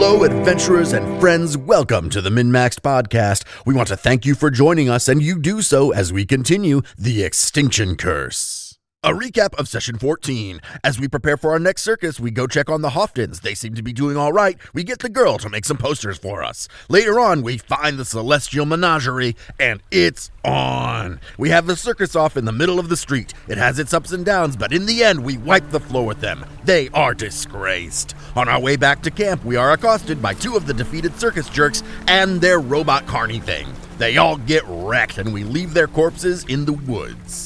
Hello, adventurers and friends. Welcome to the Min-Maxed Podcast. We want to thank you for joining us, and you do so as we continue The Extinction Curse. A recap of Session 14. As we prepare for our next circus, we go check on the Hoftons. They seem to be doing all right. We get the girl to make some posters for us. Later on, we find the Celestial Menagerie, and it's on. We have the circus off in the middle of the street. It has its ups and downs, but in the end, we wipe the floor with them. They are disgraced. On our way back to camp, we are accosted by two of the defeated circus jerks and their robot carny thing. They all get wrecked, and we leave their corpses in the woods.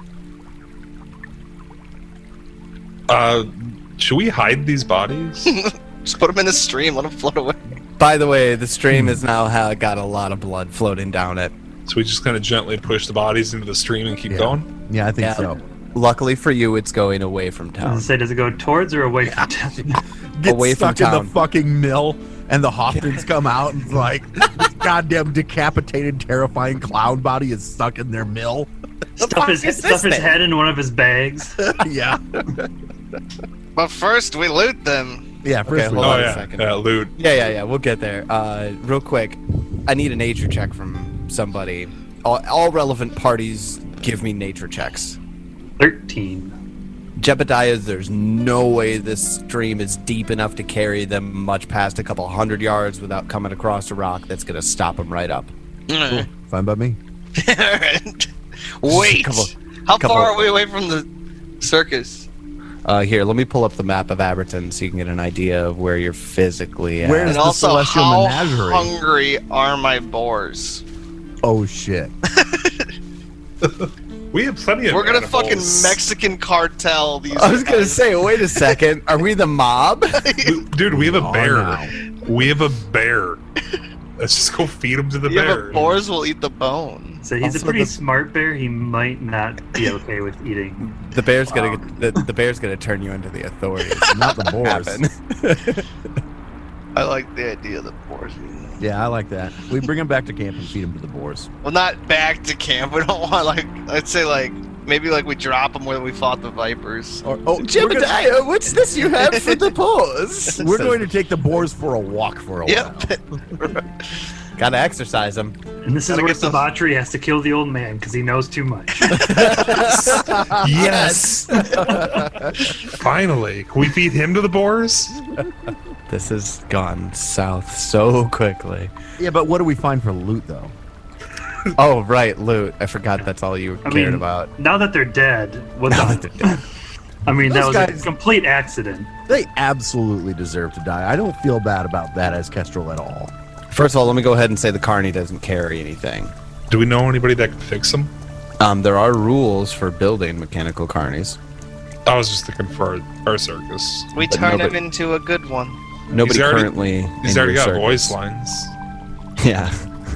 Should we hide these bodies? Just put them in the stream, let them float away. By the way, the stream has now got a lot of blood floating down it. So we just kind of gently push the bodies into the stream and keep going? Yeah, I think so. Luckily for you, it's going away from town. Does it go towards or away from town? Get Away from stuck in town. the fucking mill, and the Hoftons come out, and like, this goddamn decapitated, terrifying clown body is stuck in their mill. Stuff his head in one of his bags. Yeah. But first, we loot them. Yeah, first Okay, we hold Oh, on a yeah. second. Yeah, loot. Yeah, we'll get there. Real quick, I need a nature check from somebody. All relevant parties give me nature checks. 13. Jebediah, there's no way this stream is deep enough to carry them much past a couple hundred yards without coming across a rock that's going to stop them right up. Fine by me. Wait, how couple- far are we away from the circus? Here, let me pull up the map of Aberton so you can get an idea of where you're physically at. Where's And the also, Celestial how Menagerie? hungry are my boars? Oh, shit. We have plenty of We're gonna animals. fucking Mexican cartel these I was going to guys. say, wait a second. Are we the mob? Dude, we have a Oh, bear. no. We have a bear. Let's just go feed him to the Yeah, bear. but boars will eat the bone. So he's a Also pretty the- smart bear. He might not be okay with eating. The bear's the bear's gonna turn you into the authorities. Not the boars. Happen. I like the idea of the boars eating them. Yeah, I like that. We bring them back to camp and feed them to the boars. Well, not back to camp. We don't want, like, I'd say, like, maybe, like, we drop them where we fought the vipers. Oh, Jebediah, what's this you have for the paws? we're going to take the boars for a walk for a while. Yep. Gotta exercise them. And this is Gotta where get the- Savatri has to kill the old man because he knows too much. Yes! Finally. Can we feed him to the boars? This has gone south so quickly. Yeah, but what do we find for loot, though? Oh, right, loot. I forgot that's all you I cared mean, about. now that they're dead, what Now the- that they're dead. I mean, that Those was guys- a complete accident. They absolutely deserve to die. I don't feel bad about that as Kestrel at all. First of all, let me go ahead and say the Carney doesn't carry anything. Do we know anybody that can fix them? There are rules for building mechanical Carnies. I was just thinking for our circus. We But turn him nobody- into a good one. Nobody He's already- currently. He's in already your got circus. voice lines. Yeah.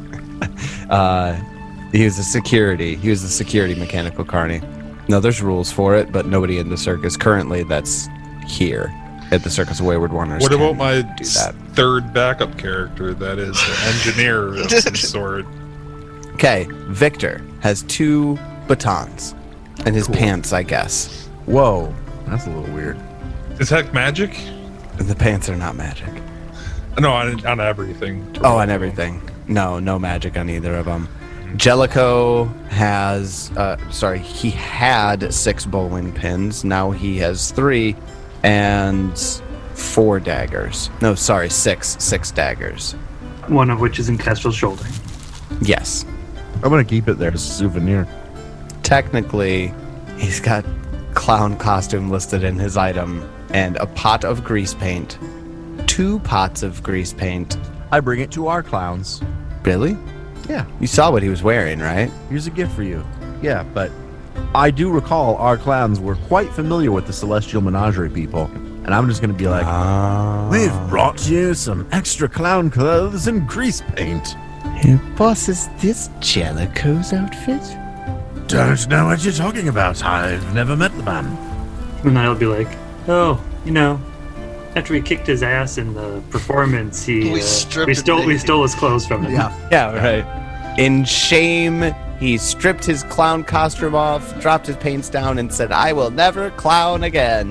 He was a security. He was the security mechanical Carney. No, there's rules for it, but nobody in the circus currently that's here at the Circus of Wayward Wanderers. What can about my do that? third backup character that is an engineer of some sort? Okay, Victor has 2 batons in his pants, I guess. Whoa, that's a little weird. Detect magic? The pants are not magic. No, on everything. Oh, and everything. No magic on either of them. Jellicoe has, he had 6 bowling pins. Now he has 3 and 4 daggers. No, sorry, 6 daggers. One of which is in Kestrel's shoulder. Yes. I'm going to keep it there as a souvenir. Technically, he's got clown costume listed in his item and a pot of grease paint. 2 pots of grease paint. I bring it to our clowns. Really? Yeah, You saw what he was wearing, right? here's a gift for you. Yeah, but I do recall our clowns were quite familiar with the Celestial Menagerie people. And I'm just going to be like, we've brought you some extra clown clothes and grease paint. Boss, is this Jellicoe's outfit? Don't know what you're talking about. I've never met the man. And I'll be like, oh, after we kicked his ass in the performance, we stole his clothes from him. Yeah, right. In shame, he stripped his clown costume off, dropped his paints down, and said, I will never clown again.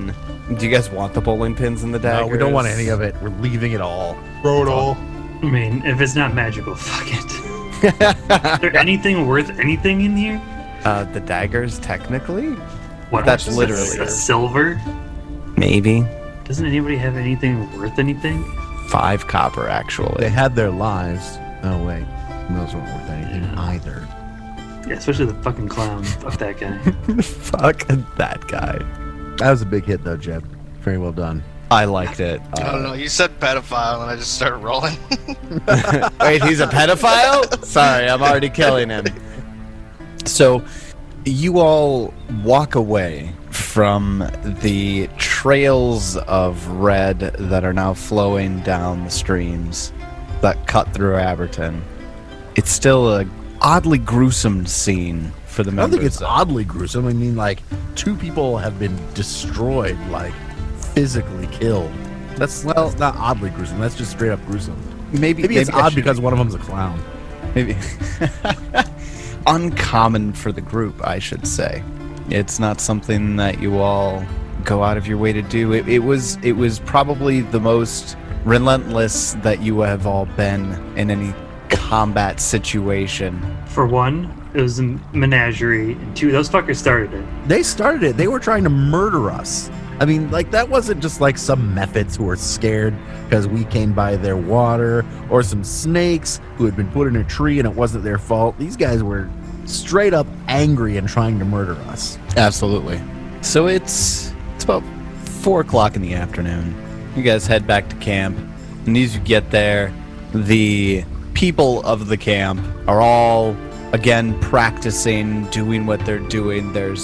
Do you guys want the bowling pins and the daggers? No, we don't want any of it. We're leaving it all. Throw it all. I mean, if it's not magical, fuck it. Is there anything worth anything in here? The daggers, technically? What? That's is literally a silver. Maybe. Doesn't anybody have anything worth anything? 5 copper, actually. They had their lives. Oh, wait. Those weren't worth anything either. Yeah, especially the fucking clown. Fuck that guy. Fuck that guy. That was a big hit, though, Jeb. Very well done. I liked it. I don't know. You said pedophile, and I just started rolling. Wait, he's a pedophile? Sorry, I'm already killing him. So, you all walk away from the trails of red that are now flowing down the streams that cut through Aberton. It's still a oddly gruesome scene for the I don't members. think it's oddly gruesome. I mean, like, 2 people have been destroyed, like, physically killed. That's not oddly gruesome. That's just straight up gruesome. Maybe it's I odd should- because one of them's a clown. Maybe uncommon for the group, I should say. It's not something that you all go out of your way to do. It was probably the most relentless that you have all been in any combat situation. For one, it was a menagerie, and 2, those fuckers started it. They started it. They were trying to murder us. I mean, like, that wasn't just like some methods who were scared because we came by their water, or some snakes who had been put in a tree and it wasn't their fault. These guys were straight up angry and trying to murder us. Absolutely. So it's about 4 o'clock in the afternoon. You guys head back to camp, and as you get there, the people of the camp are all again practicing doing what they're doing. There's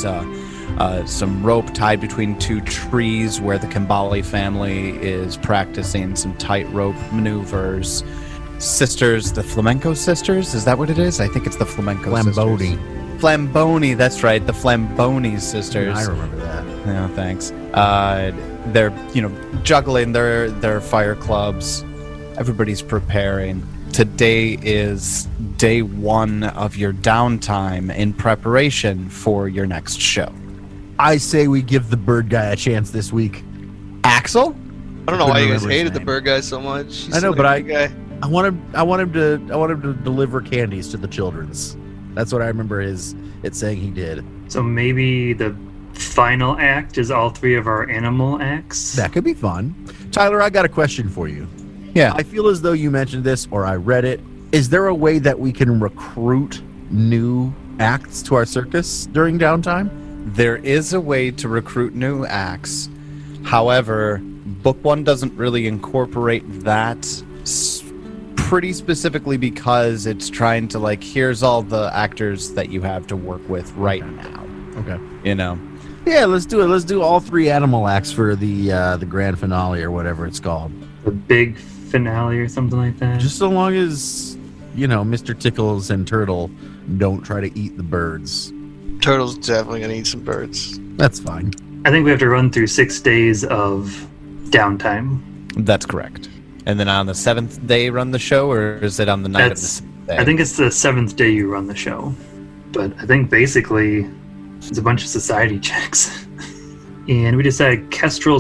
some rope tied between 2 trees where the Kambali family is practicing some tightrope maneuvers. Sisters, the Flamenco sisters, is that what it is? I think it's the Flamenco Flamboni. sisters. Flamboni, that's right, the Flamboni sisters. I remember that. Yeah, thanks. They're, juggling their fire clubs. Everybody's preparing. Today is day 1 of your downtime in preparation for your next show. I say we give the bird guy a chance this week. Axel? I don't know why you guys remember his hated the name. bird guy so much. He's I know, such but a good guy. I want him to deliver candies to the children's. That's what I remember it saying he did. So maybe the final act is all 3 of our animal acts? That could be fun. Tyler, I got a question for you. Yeah. I feel as though you mentioned this or I read it. Is there a way that we can recruit new acts to our circus during downtime? There is a way to recruit new acts. However, Book 1 doesn't really incorporate that pretty specifically because it's trying to, here's all the actors that you have to work with right now. Okay. Yeah, let's do it. Let's do all 3 animal acts for the grand finale or whatever it's called. The big finale or something like that? Just so long as, Mr. Tickles and Turtle don't try to eat the birds. Turtle's definitely gonna eat some birds. That's fine. I think we have to run through 6 days of downtime. That's correct. And then on the 7th day run the show, or is it on the night of the 7th day? I think it's the 7th day you run the show. But I think basically it's a bunch of society checks. And we decided Kestrel's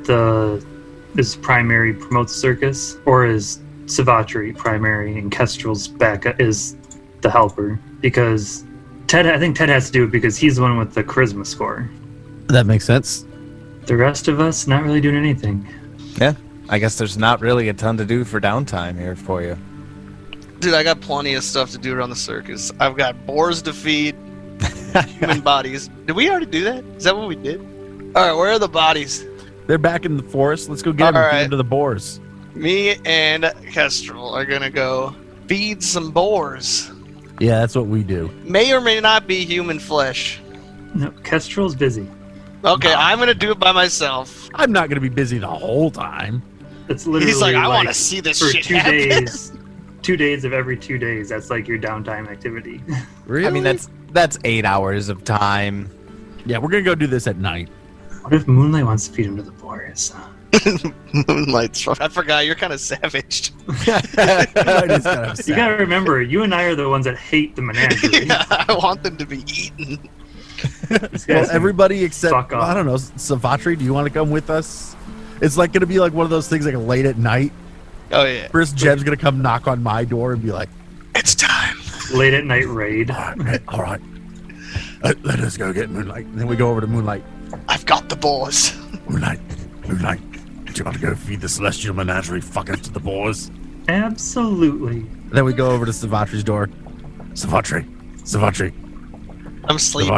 is primary promotes circus, or is Savatri primary and Kestrel's backup is the helper? Because I think Ted has to do it because he's the one with the charisma score. That makes sense. The rest of us not really doing anything. Yeah, I guess there's not really a ton to do for downtime here for you. Dude, I got plenty of stuff to do around the circus. I've got boars to feed, human bodies. Did we already do that? Is that what we did? Alright, where are the bodies? They're back in the forest. Let's go get them and feed them to the boars. Me and Kestrel are gonna go feed some boars. Yeah, that's what we do. May or may not be human flesh. No, Kestrel's busy. Okay, I'm gonna do it by myself. I'm not going to be busy the whole time. It's literally He's like, I want to see this for shit 2 happen. days. 2 days of every 2 days. That's like your downtime activity. Really? I mean, that's 8 hours of time. Yeah, we're going to go do this at night. What if Moonlight wants to feed him to the boars? Moonlight's fun. I forgot, you're kind of savage. You gotta remember, you and I are the ones that hate the menagerie. Yeah, I want them to be eaten. These Well, guys everybody except, fuck off. I don't know, Savatri, do you want to come with us? It's like going to be like one of those things like late at night. Oh yeah, First, Jeb's going to come knock on my door and be like, it's time. late at night raid. all right. Let us go get Moonlight. And then we go over to Moonlight. I've got the boars. Moonlight. Do you want to go feed the celestial menagerie fuckers to the boars? Absolutely. Then we go over to Savatri's door. Savatri. I'm sleeping.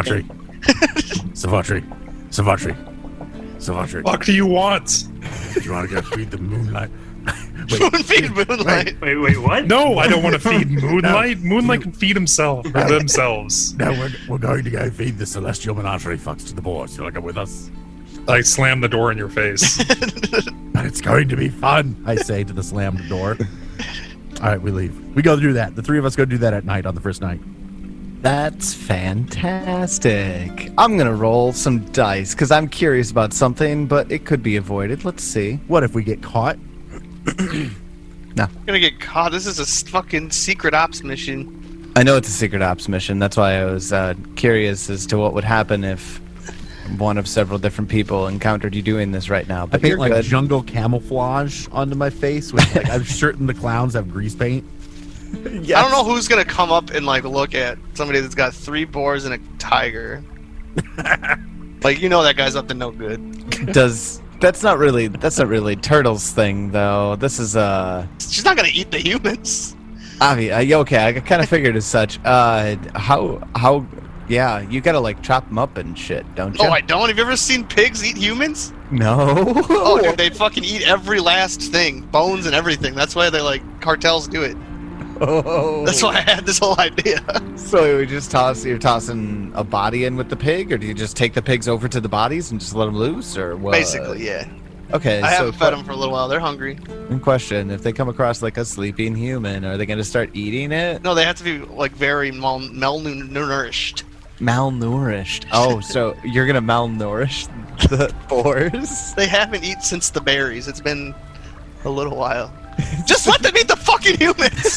Savatri. What do you want? Do you want to go feed the Moonlight? Feed Moonlight. Wait, what? No, I don't want to feed Moonlight. Moonlight can feed themselves. No, we're going to go feed the celestial menagerie fucks to the boars. You want to come with us? I slam the door in your face. But it's going to be fun, I say to the slammed door. All right, we leave. We go do that. The three of us go do that at night on the first night. That's fantastic. I'm gonna roll some dice because I'm curious about something, but it could be avoided. Let's see. What if we get caught? I'm gonna get caught. This is a fucking secret ops mission. I know it's a secret ops mission. That's why I was curious as to what would happen if one of several different people encountered you doing this right now. I But paint you're like good. jungle camouflage onto my face. With like, I'm certain the clowns have grease paint. I don't know who's gonna come up and like look at somebody that's got 3 boars and a tiger. Like, you know that guy's up to no good. That's not really Turtle's thing though. This is She's not gonna eat the humans. Avi. Okay, I kind of figured as such. How? Yeah, you gotta like chop them up and shit, don't you? Oh, I don't. Have you ever seen pigs eat humans? No. Oh, dude, they fucking eat every last thing, bones and everything. That's why they like cartels do it. Oh. That's why I had this whole idea. So we just you're tossing a body in with the pig, or do you just take the pigs over to the bodies and just let them loose, or what? Basically, yeah. Okay. I so haven't fed them for a little while. They're hungry. Question: if they come across like a sleeping human, are they going to start eating it? No, they have to be like very malnourished. Malnourished. Oh, so you're gonna malnourish the boars? They haven't eaten since the berries. It's been a little while. Just let them eat the fucking humans.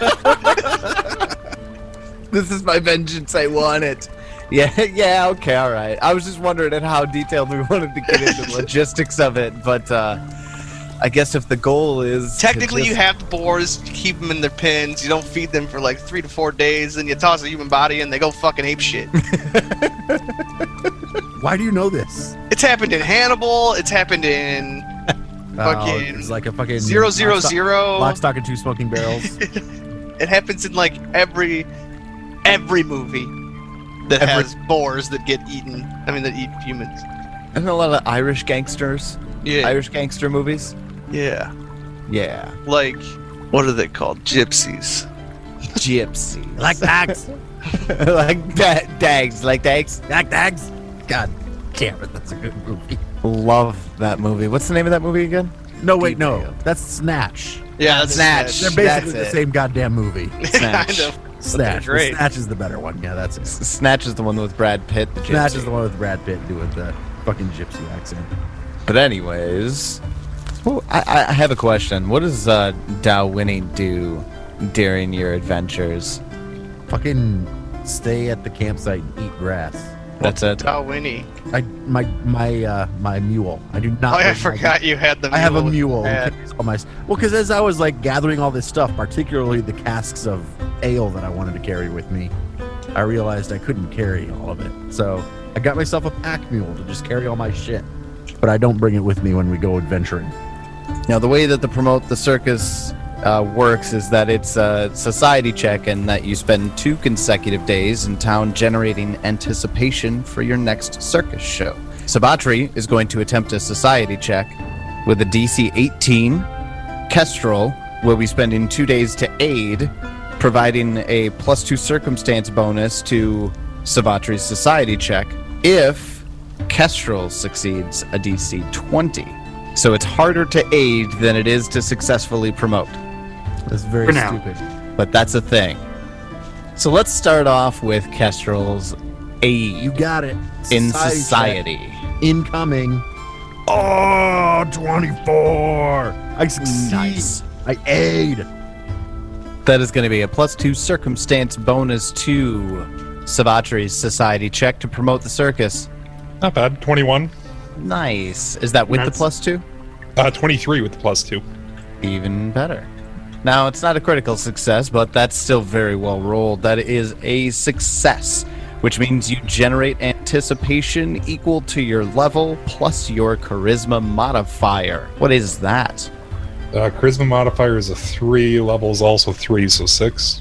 This is my vengeance. I want it. Yeah, okay, all right. I was just wondering at how detailed we wanted to get into the logistics of it, but I guess if the goal is Technically, to you have the boars, you keep them in their pens, you don't feed them for like 3 to 4 days, then you toss a human body and they go fucking ape shit. Why do you know this? It's happened in Hannibal, it's happened in fucking it's like a fucking 000. Lock, stock, and 2 smoking barrels. It happens in like every movie that has boars that get eaten. I mean, that eat humans. And a lot of Irish gangsters. Yeah. Irish gangster movies. Yeah. Yeah. Like, what are they called? Gypsies. Gypsy. Like dags. Like dags. Like dags. Dags. God damn it, that's a good movie. Love that movie. What's the name of that movie again? No, wait, no. That's Snatch. Yeah, that's Snatch. They're basically the same goddamn movie. kind of. Snatch. Great. Snatch is the better one. Yeah, that's it. Snatch is the one with Brad Pitt. The Snatch gypsy. is the one with Brad Pitt doing the fucking gypsy accent. But anyways, well, I have a question. What does Dalwhinnie do during your adventures? Fucking stay at the campsite and eat grass. That's it. Dalwhinnie. My mule. I do not. Oh, yeah, I bring my- forgot you had the mule. I have a with mule. Brad. Well, because as I was like gathering all this stuff, particularly the casks of ale that I wanted to carry with me, I realized I couldn't carry all of it. So I got myself a pack mule to just carry all my shit. But I don't bring it with me when we go adventuring. Now, the way that the Promote the Circus works is that it's a society check and that you spend 2 consecutive days in town generating anticipation for your next circus show. Sabatri is going to attempt a society check with a DC 18. Kestrel will be spending 2 days to aid, providing a +2 circumstance bonus to Savatri's society check if Kestrel succeeds a DC 20. So it's harder to aid than it is to successfully promote. That's very For now. stupid. But that's a thing. So let's start off with Kestrel's aid You got it. in check. society. Incoming. Oh, 24. I succeed. Nice. I aid. That is going to be a +2 circumstance bonus to Savatri's society check to promote the circus. Not bad. 21. Nice. Is that with the +2? 23 with the +2. Even better. Now, it's not a critical success, but that's still very well rolled. That is a success, which means you generate anticipation equal to your level plus your charisma modifier. What is that? Charisma modifier is a 3. Level's also 3, so 6.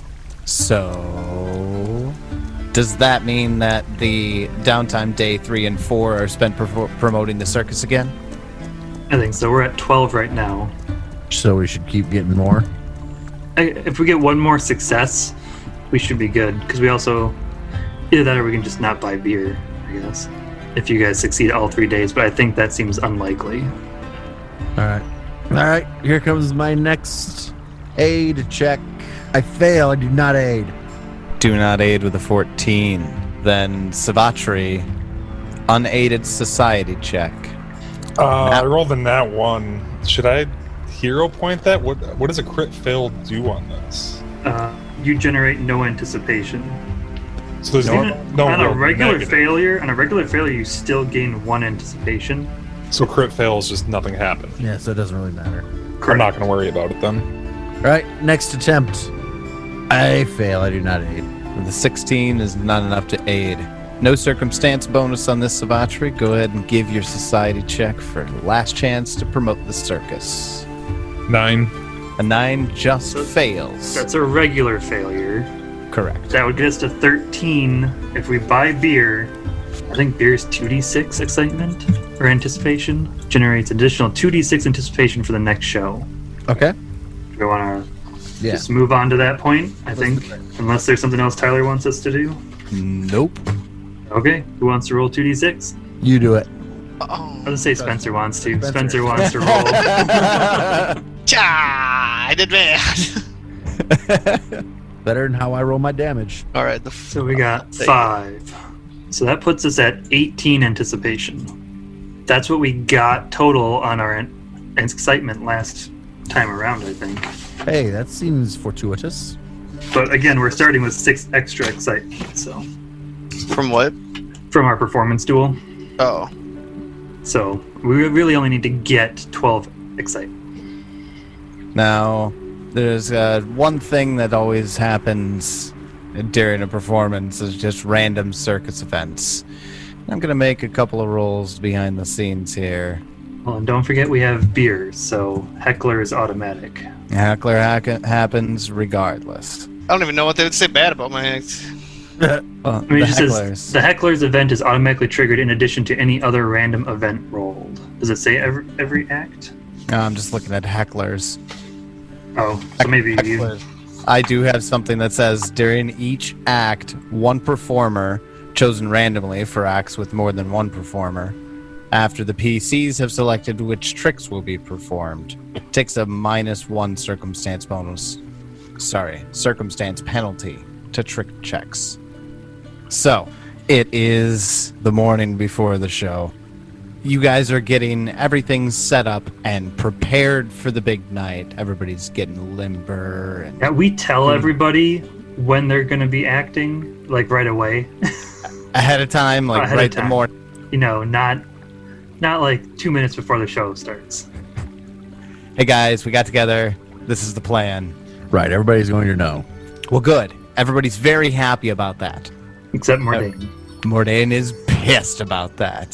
So, does that mean that the downtime day 3 and 4 are spent promoting the circus again? I think so. We're at 12 right now. So we should keep getting more. If we get one more success, we should be good. Because we also, either that or we can just not buy beer, I guess. If you guys succeed all 3 days, but I think that seems unlikely. All right, here comes my next aid check. I fail, I do not aid. Do not aid with a 14. Then Savatri, unaided society check. I rolled a nat 1. Should I hero point that? What does a crit fail do on this? You generate no anticipation. So there's no on a real regular negative. failure. On a regular failure, you still gain 1 anticipation. So crit fail is just nothing happened. Yeah, so it doesn't really matter. I'm not going to worry about it then. All right, next attempt. I fail, I do not aid. The 16 is not enough to aid. No circumstance bonus on this, Savatri. Go ahead and give your society check for last chance to promote the circus. 9. A 9 just fails. That's a regular failure. Correct. That would get us to 13 if we buy beer. I think beer is 2d6 excitement or anticipation. Generates additional 2d6 anticipation for the next show. Okay. Do we want to Yeah. just move on to that point, I think? Unless there's something else Tyler wants us to do. Nope. Okay, who wants to roll 2d6? You do it. I'll just say Spencer wants to. Spencer. Spencer wants to roll. Cha! I did bad. Better than how I roll my damage. All right. So we got 5. So that puts us at 18 anticipation. That's what we got total on our excitement last time around, I think. Hey, that seems fortuitous. But again, we're starting with 6 extra excitement, so From what? from our performance duel. Oh. So we really only need to get 12 excitement. Now, there's one thing that always happens during a performance is just random circus events. I'm going to make a couple of rolls behind the scenes here. Well, and don't forget we have beer, so heckler is automatic. Heckler happens regardless. I don't even know what they would say bad about my act. Well, I mean, the it just says hecklers. the heckler's event is automatically triggered in addition to any other random event rolled. Does it say every act? No, I'm just looking at hecklers. Oh, so maybe you. Hecklers. I do have something that says during each act, one performer, chosen randomly for acts with more than one performer, after the PCs have selected which tricks will be performed, takes a -1 circumstance bonus. Circumstance penalty to trick checks. So, it is the morning before the show. You guys are getting everything set up and prepared for the big night. Everybody's getting limber and Yeah, we tell everybody when they're going to be acting, like right away. ahead of time, like Ahead of right the time. morning. You know, not like 2 minutes before the show starts. Hey guys, we got together. This is the plan. Right, everybody's going to know. Well, good. Everybody's very happy about that. Except Mordane. Mordain is pissed about that.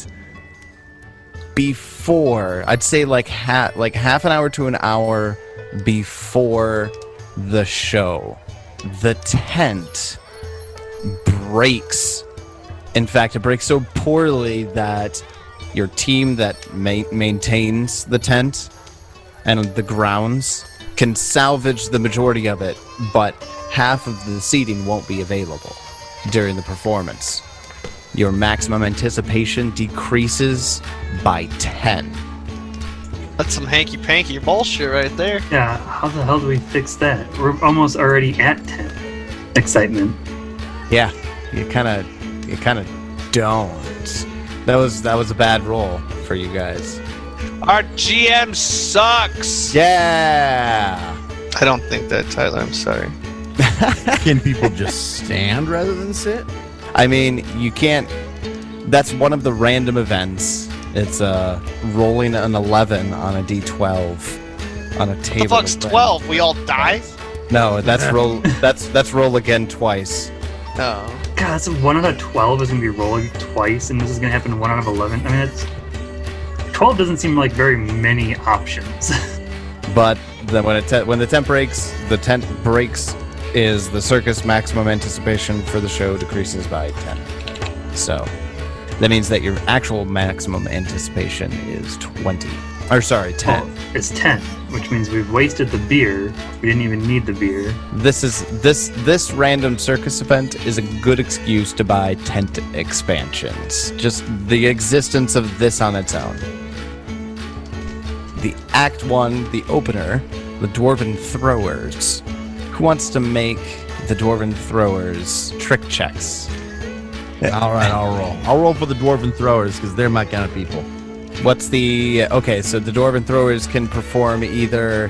Before, I'd say like half an hour to an hour before the show, the tent breaks. In fact, it breaks so poorly that your team that maintains the tent and the grounds can salvage the majority of it, but half of the seating won't be available during the performance. Your maximum anticipation decreases by 10. That's some hanky-panky bullshit right there. Yeah, how the hell do we fix that? We're almost already at 10 excitement. Yeah, you kind of don't. That was a bad roll for you guys. Our GM sucks. Yeah. I don't think that, Tyler. I'm sorry. Can people just stand rather than sit? I mean, you can't. That's one of the random events. It's rolling an 11 on a d12 on a table. The fuck's 12? We all die? No, that's roll. That's roll again twice. Oh. God, so 1 out of 12 is going to be rolling twice, and this is going to happen 1 out of 11. I mean, it's 12 doesn't seem like very many options. But then when the tent breaks is the circus maximum anticipation for the show decreases by 10. So that means that your actual maximum anticipation is 20. Or sorry, 10. Oh, it's 10, which means we've wasted the beer. We didn't even need the beer. This random circus event is a good excuse to buy tent expansions. Just the existence of this on its own. The Act 1, the opener, the Dwarven Throwers. Who wants to make the Dwarven Throwers trick checks? All right, I'll roll. I'll roll for the Dwarven Throwers because they're my kind of people. What's the... Okay, so the Dwarven Throwers can perform either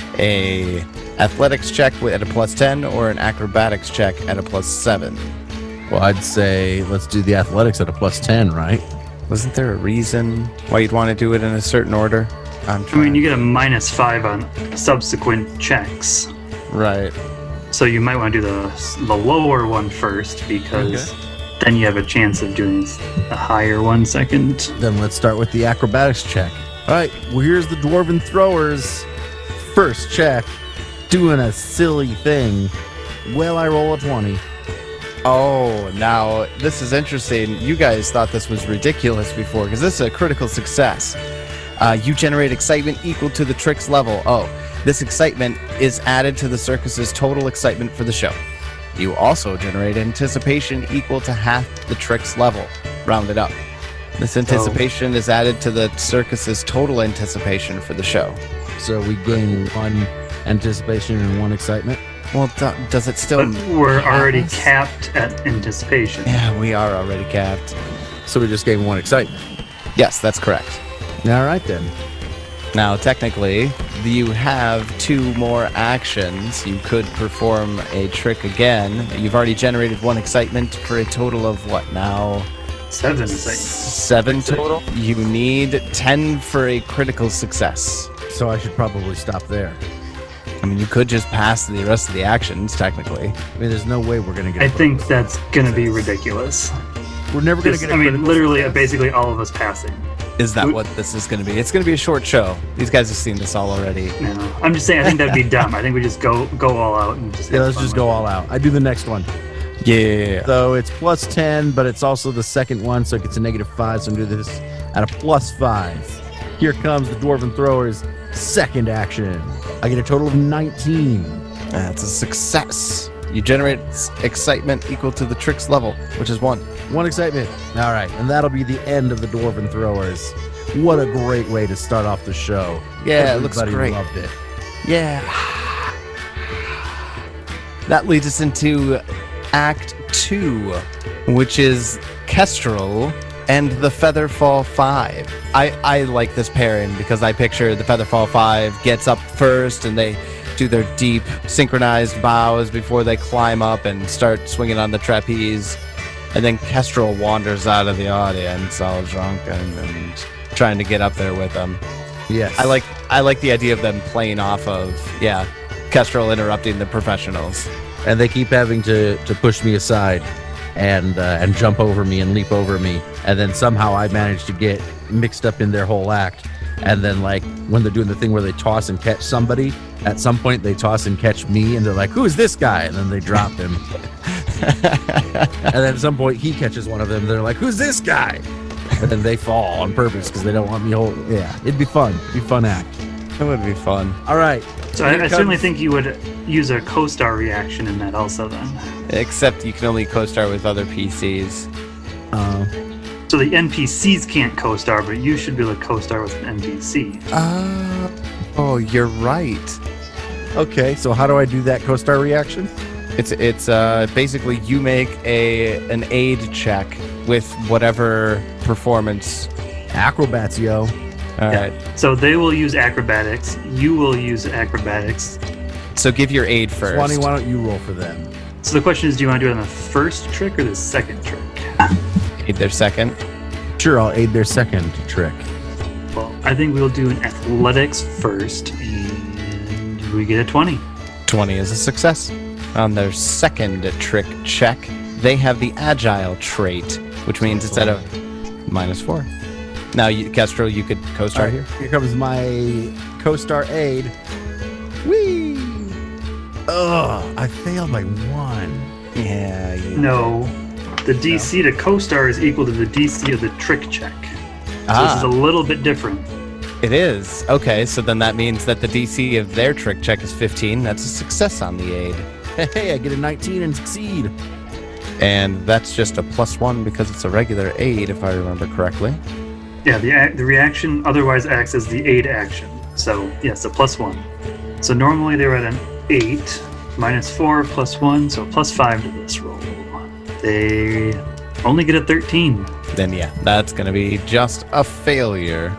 a athletics check at a plus 10 or an acrobatics check at a plus 7. Well, I'd say let's do the athletics at a plus 10, right? Wasn't there a reason why you'd want to do it in a certain order? I mean, you get a -5 on subsequent checks. Right. So you might want to do the lower one first because then you have a chance of doing the higher one second. Then let's start with the acrobatics check. All right, well, here's the Dwarven Throwers. First check, doing a silly thing. Well, I roll a 20. Oh, now this is interesting. You guys thought this was ridiculous before because this is a critical success. You generate excitement equal to the trick's level. Oh, this excitement is added to the circus's total excitement for the show. You also generate anticipation equal to half the trick's level, rounded up. This anticipation is added to the circus's total anticipation for the show. So we gain 1 anticipation and 1 excitement. Well, does it still... But we're already capped at anticipation. Yeah, we are already capped. So we just gain 1 excitement. Yes, that's correct. All right, then. Now, technically, you have 2 more actions. You could perform a trick again. You've already generated 1 excitement for a total of what now? 7 excitement. 7 total? You need 10 for a critical success. So I should probably stop there. I mean, you could just pass the rest of the actions, technically. I mean, there's no way we're going to get I think that's going to be ridiculous. We're never going to get a I mean, critical literally, success. basically all of us passing. Is that what this is going to be? It's going to be a short show. These guys have seen this all already. No, I'm just saying, I think that'd be dumb. I think we just go all out and just Yeah, have let's fun just with go it. all out. I do the next one. Yeah. So it's plus 10, but it's also the second one, so it gets a -5. So I'm going to do this at a plus 5. Here comes the Dwarven Throwers' second action. I get a total of 19. That's a success. You generate excitement equal to the trick's level, which is 1. 1 excitement. All right, and that'll be the end of the Dwarven Throwers. What a great way to start off the show. Yeah, it looks Everybody great. loved it. Yeah. That leads us into Act 2, which is Kestrel and the Featherfall 5. I like this pairing because I picture the Featherfall 5 gets up first and they do their deep synchronized bows before they climb up and start swinging on the trapeze. And then Kestrel wanders out of the audience all drunk and trying to get up there with them. Yes. I like the idea of them playing off of, Kestrel interrupting the professionals. And they keep having to push me aside and jump over me and leap over me. And then somehow I manage to get mixed up in their whole act. And then, like, when they're doing the thing where they toss and catch somebody, at some point they toss and catch me, and they're like, "Who's this guy?" And then they drop him. And then at some point he catches one of them. They're like, "Who's this guy?" And then they fall on purpose because they don't want me holding. Yeah, it'd be fun. It'd be a fun act. It would be fun. All right. So I certainly think you would use a co-star reaction in that also then. Except you can only co-star with other PCs. So the NPCs can't co-star, but you should be able to co-star with an NPC. Oh, you're right. Okay, so how do I do that co-star reaction? It's basically you make an aid check with whatever performance. Acrobats, yo. All right. So they will use acrobatics. You will use acrobatics So give your aid first. Swanee, why don't you roll for them? So the question is, do you want to do it on the first trick or the second trick? Aid their second. Sure, I'll aid their second trick. Well, I think we'll do an athletics first, and we get a 20. 20 is a success. On their second trick check, they have the agile trait, which means instead of -4. Now, Kestrel, you could co-star All right, here comes my co-star aid. Whee! Ugh, I failed by 1. Yeah. No, the DC to co-star is equal to the DC of the trick check. So this is a little bit different. It is. Okay, so then that means that the DC of their trick check is 15. That's a success on the aid. Hey, I get a 19 and succeed. And that's just a +1 because it's a regular aid, if I remember correctly. Yeah, the reaction otherwise acts as the aid action. So, yes, a +1. So normally they were at an 8, -4, +1, so +5 to this roll. They only get a 13. Then yeah, that's going to be just a failure.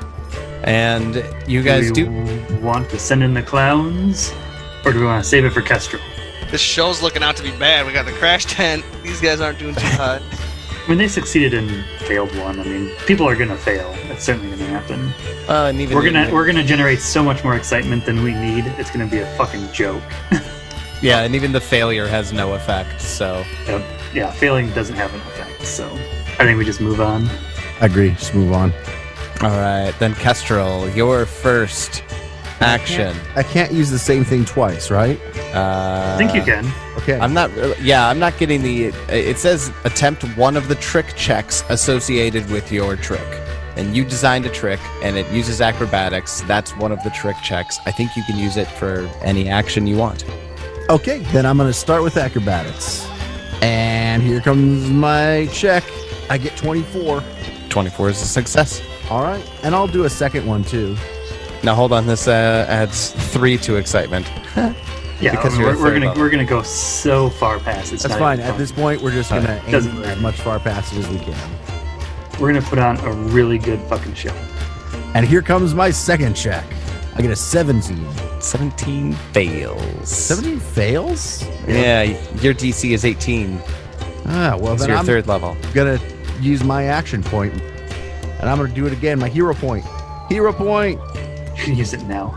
And you guys do we want to send in the clowns, or do we want to save it for Kestrel? This show's looking out to be bad. We got the crash tent. These guys aren't doing too hot. I mean, they succeeded and failed one. I mean, people are gonna fail. That's certainly gonna happen. And even we're gonna generate so much more excitement than we need. It's gonna be a fucking joke. Yeah, and even the failure has no effect. So yeah, failing doesn't have an effect. So I think we just move on. I agree. Just move on. all right, then Kestrel, your first action. I can't use the same thing twice, right? I think you can. Okay. I'm not getting the. It says attempt one of the trick checks associated with your trick, and you designed a trick, and it uses acrobatics. That's one of the trick checks. I think you can use it for any action you want. Okay, then I'm going to start with acrobatics, and here comes my check. I get 24. 24 is a success. All right, and I'll do a second one too. Now hold on. This adds 3 to excitement. Yeah, Because I mean, you're a we're third gonna level. we're gonna go so far past. It's That's not fine. even At this point, we're just going to aim Doesn't as matter. much far past it as we can. We're gonna put on a really good fucking show. And here comes my second check. I get a 17. 17 fails. 17 fails? Yeah, your DC is 18. Ah, well It's then your I'm third level. gonna use my action point, and I'm gonna do it again. My hero point. Hero point. You can use it now.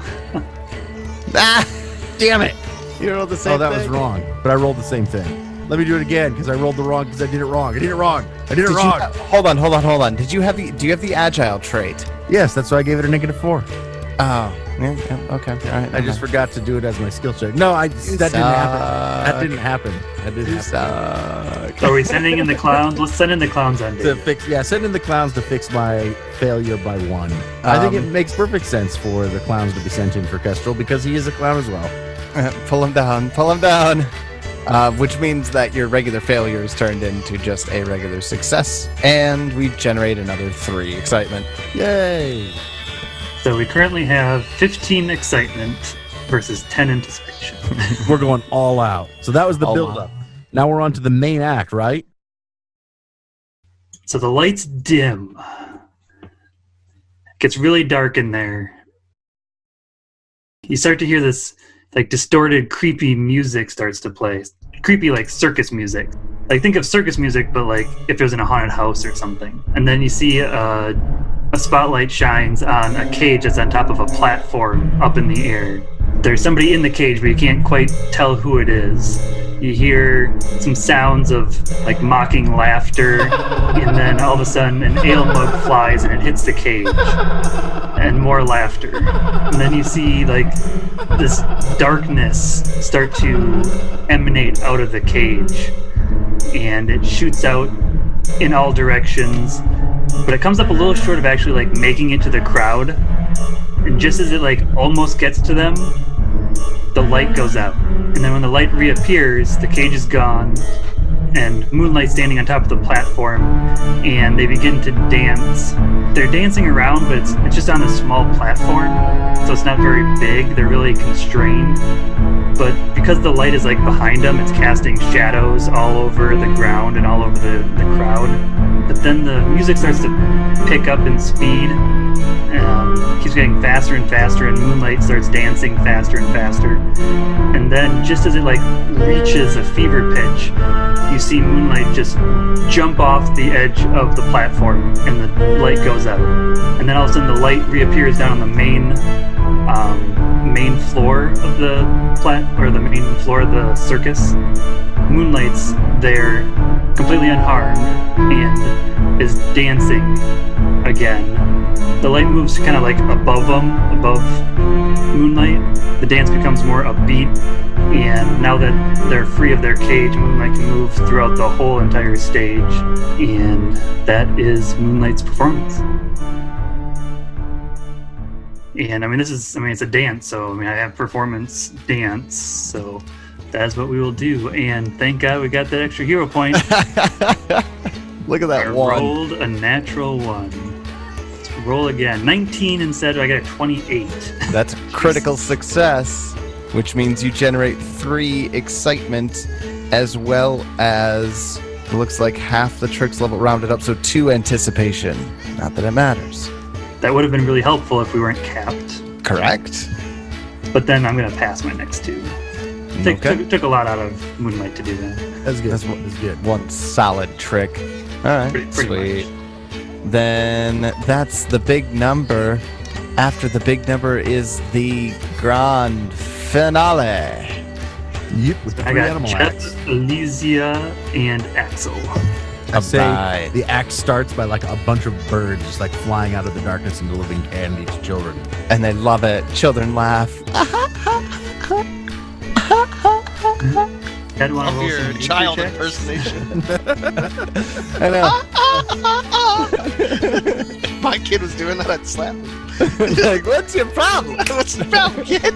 Ah, damn it! You rolled the same Oh, that thing. was wrong. But I rolled the same thing. Let me do it again because I rolled the wrong because I did it wrong. I did it wrong. I did it Did wrong. you, hold on. Do you have the agile trait? Yes, that's why I gave it a -4. Oh, yeah, okay. All right. I just forgot to do it as my skill check. No, that didn't happen. That didn't happen. That didn't happen. Are we sending in the clowns? Let's send in the clowns on To Dave. fix, send in the clowns to fix my failure by 1. I think it makes perfect sense for the clowns to be sent in for Kestrel because he is a clown as well. Pull him down. Which means that your regular failure is turned into just a regular success, and we generate another 3 excitement. Yay! So we currently have 15 excitement versus 10 anticipation. We're going all out. So that was the All build-up. Now we're on to the main act, right? So the lights dim. It gets really dark in there. You start to hear this like distorted, creepy music starts to play. Creepy like circus music. Like think of circus music, but like if it was in a haunted house or something. And then you see a spotlight shines on a cage that's on top of a platform up in the air. There's somebody in the cage, but you can't quite tell who it is. You hear some sounds of like mocking laughter, and then all of a sudden an ale mug flies and it hits the cage, and more laughter. And then you see like this darkness start to emanate out of the cage, and it shoots out in all directions, but it comes up a little short of actually like making it to the crowd. And just as it like almost gets to them, the light goes out. And then when the light reappears, the cage is gone, and Moonlight's standing on top of the platform, and they begin to dance. They're dancing around, but it's just on a small platform, so it's not very big. They're really constrained. But because the light is like behind them, it's casting shadows all over the ground and all over the crowd. But then the music starts to pick up in speed, keeps keeps getting faster and faster, and Moonlight starts dancing faster and faster. And then, just as it like reaches a fever pitch, you see Moonlight just jump off the edge of the platform, and the light goes out. And then all of a sudden, the light reappears down on the main floor of the the main floor of the circus. Moonlight's there, completely unharmed, and is dancing again. The light moves kind of like above Moonlight. The dance becomes more upbeat, and now that they're free of their cage, Moonlight can move throughout the whole entire stage, and that is Moonlight's performance. And it's a dance, so I have performance dance, so that's what we will do. And thank God we got that extra hero point. Look at that I one. rolled a natural 1. Let's roll again. 19 instead. I got a 28. That's a critical success, which means you generate 3 excitement, as well as it looks like half the tricks level rounded up, so 2 anticipation. Not that it matters. That would have been really helpful if we weren't capped. Correct. But then I'm going to pass my next 2. Okay. Took a lot out of Moonlight to do that. That's good. That's good. One solid trick. All right, Pretty sweet. Then that's the big number. After the big number is the grand finale. Yep, with the I three got animal Chet, acts. Elysia, and Axel. I say Right. the act starts by like a bunch of birds just like flying out of the darkness and delivering candy to children. And they love it. Children laugh. Ted, wanna Love roll your some nature child checks? impersonation. I know. If my kid was doing that, I'd slap him. Like, what's your problem? What's the problem, kid?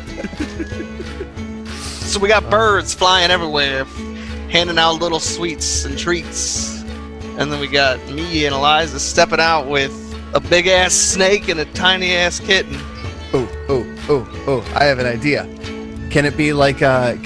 So we got birds flying everywhere, handing out little sweets and treats. And then we got me and Eliza stepping out with a big ass snake and a tiny ass kitten. Oh, I have an idea. Can it be like a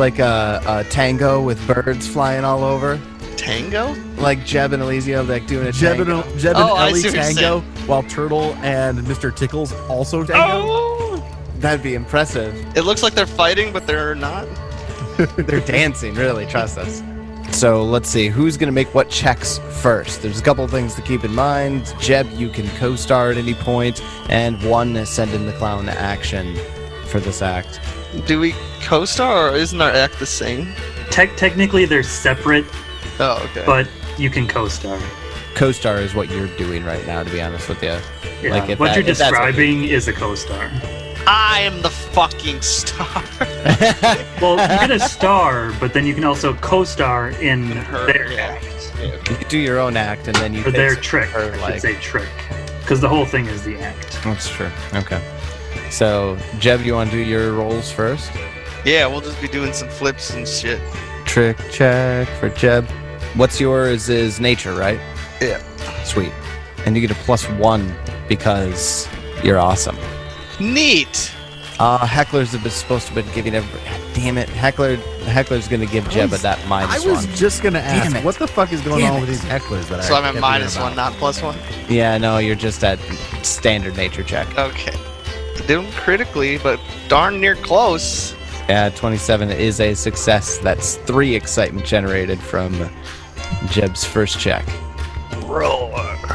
tango with birds flying all over? Tango? Like Jeb and Elysia like doing a Jeb tango? and Oh, I Ellie see what you're tango, while Turtle and Mr. Tickles also tango. Oh! That'd be impressive. It looks like they're fighting, but they're not. They're dancing, really, trust us. So let's see, who's going to make what checks first? There's a couple things to keep in mind. Jeb, you can co-star at any point, and one send in the clown action for this act. Do we co-star, or isn't our act the same? Technically, they're separate, Oh, okay. but you can co-star. Co-star is what you're doing right now, to be honest with you. Yeah, Like, if what that- you're if that's what describing is a co-star. I am the fucking star. Well, you get a star, but then you can also co-star in Her, their yeah. act. You do your own act, and then you Or pick their trick, her, I like- should say trick. Because the whole thing is the act. That's true. Okay. So, Jeb, you want to do your rolls first? Yeah, we'll just be doing some flips and shit. Trick check for Jeb. What's yours is nature, right? Yeah. Sweet. And you get a +1 because you're awesome. Neat. Heckler's supposed to be giving every. Damn it, Heckler's gonna give Jeb that I -1. was just gonna ask, Damn it. what the fuck is going Damn on it. with these hecklers? That So I I'm at kept -1, hearing about? not +1. Yeah, no, you're just at standard nature check. Okay. Doing critically, but darn near close. Yeah, 27 is a success. That's 3 excitement generated from Jeb's first check. Roar.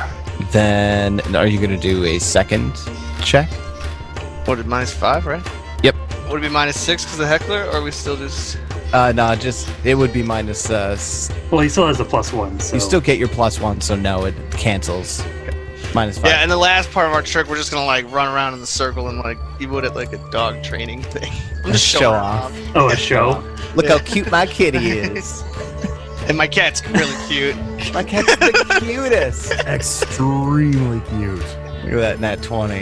Then, are you gonna do a second check? What did -5, right? Yep. Would it be -6 because of the heckler, or are we still just? No, just it would be minus. Well, he still has a +1, so... You still get your +1, so no, it cancels. -5. Yeah, and the last part of our trick, we're just gonna like run around in the circle and like you would at like a dog training thing. I'm just Show showing off. off. Oh, a show? Look how cute my kitty is. And my cat's really cute. My cat's the cutest. Extremely cute. Look at that nat 20.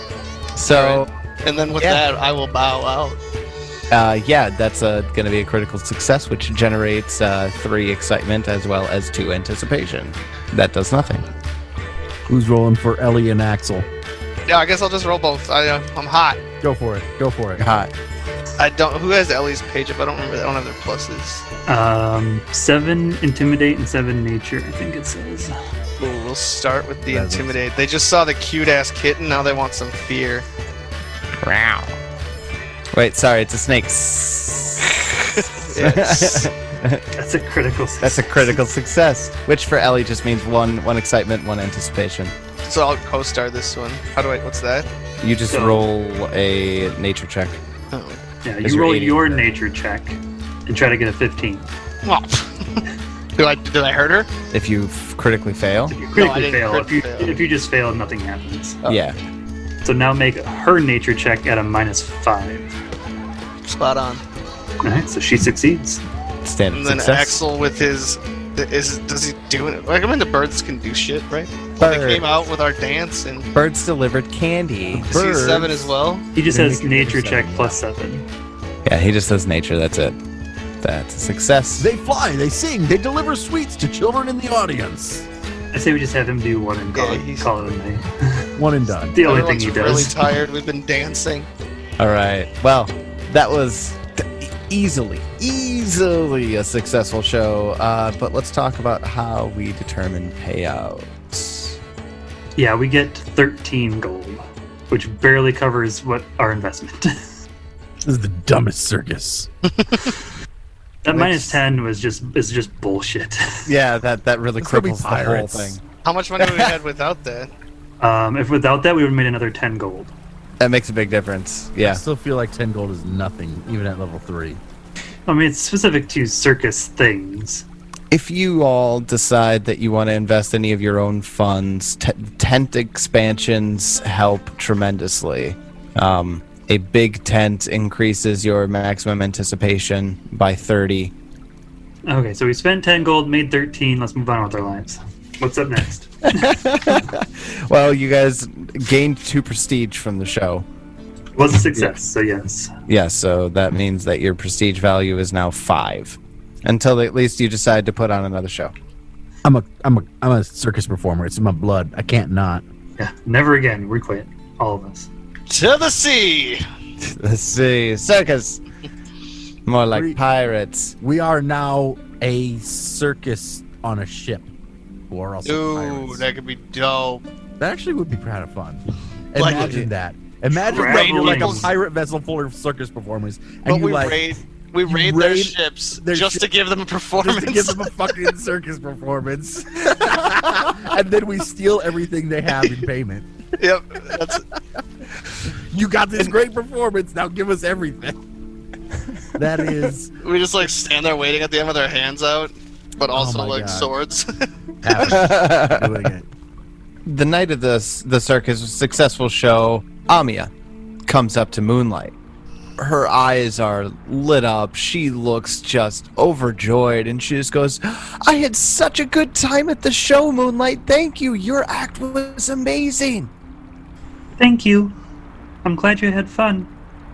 So, And then with Yeah. that, I will bow out. yeah, that's going to be a critical success, which generates 3 excitement as well as 2 anticipation. That does nothing. Who's rolling for Ellie and Axel? Yeah, I guess I'll just roll both. I'm hot. Go for it. Go for it. Hot. I don't. Who has Ellie's page up? I don't remember. I don't have their pluses. 7 intimidate and 7 nature, I think it says. Ooh, We'll start with the That's intimidate. They just saw the cute ass kitten. Now they want some fear. Wait, sorry, it's a snake. Yes. That's a critical success. That's a critical success, which for Ellie just means one excitement, one anticipation. So I'll co-star this one. What's that? You just So- roll a nature check. Oh. Yeah, Is you your roll 80 your there? nature check and try to get a 15. Well, did I hurt her? If you critically fail, If you critically didn't fail, critically fail. if you just fail, nothing happens. Oh. yeah. So now make her nature check at a -5. Spot on. All right, so she succeeds. Standard And then success. Axel with his does he do it? Like, I mean, the birds can do shit, right? Birds. They came out with our dance, and Birds delivered candy. is he 7 as well? He just Then has you can get a nature check 7, +7. Yeah, he just does nature. That's it. That's a success. They fly, they sing, they deliver sweets to children in the audience. I say we just have him do one and call, Yeah, it, he's- call it a night. One and done. The only thing Everyone's he really does. tired. We've been dancing. All right. Well, that was easily a successful show. But let's talk about how we determine payouts. Yeah, we get 13 gold, which barely covers what our investment. This is the dumbest circus. That -10 is just bullshit. Yeah, that really It's gonna be cripples the whole pirates. thing. How much money we had without that? If without that, we would have made another 10 gold. That makes a big difference. I Yeah. still feel like 10 gold is nothing, even at level 3. I mean, it's specific to circus things. If you all decide that you want to invest any of your own funds, tent expansions help tremendously. A big tent increases your maximum anticipation by 30. Okay, so we spent 10 gold, made 13. Let's move on with our lives. What's up next? Well, you guys gained 2 prestige from the show. Was a success, so yes. Yeah, so that means that your prestige value is now 5. Until at least you decide to put on another show. I'm a circus performer. It's in my blood. I can't not. Yeah, never again. We quit. All of us. To the sea. Let's see. Circus. More like Three- pirates. We are now a circus on a ship. Who are also Ooh, pirates. that could be dope. That actually would be kind of fun. Like- Imagine that. Imagine that Traveling. you're like a pirate vessel full of circus performers, and But you we like raid their raid ships their just to ship- give them a performance. just to give them a fucking circus performance, and then we steal everything they have in payment. Yep, that's You got this great performance. Now give us everything. That is we just like stand there waiting at the end with our hands out, but also my like God. swords. doing it. The night of the circus successful show, Amia comes up to Moonlight. Her eyes are lit up. She looks just overjoyed, and she just goes, "I had such a good time at the show, Moonlight. Thank you. Your act was amazing." Thank you. I'm glad you had fun.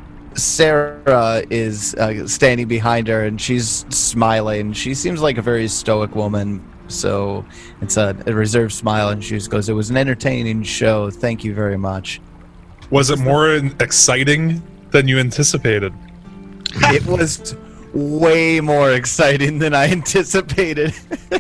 Sarah is standing behind her, and she's smiling. She seems like a very stoic woman, so it's a reserved smile, and she just goes, "It was an entertaining show. Thank you very much." Was it more exciting than you anticipated? It was way more exciting than I anticipated.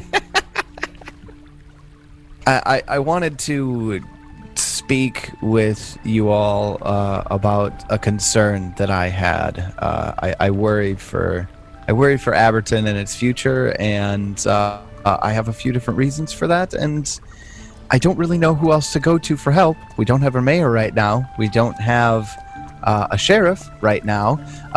I wanted to speak with you all about a concern that I had. I worry for Aberton and its future, and I have a few different reasons for that, and I don't really know who else to go to for help. We don't have a mayor right now. We don't have a sheriff right now.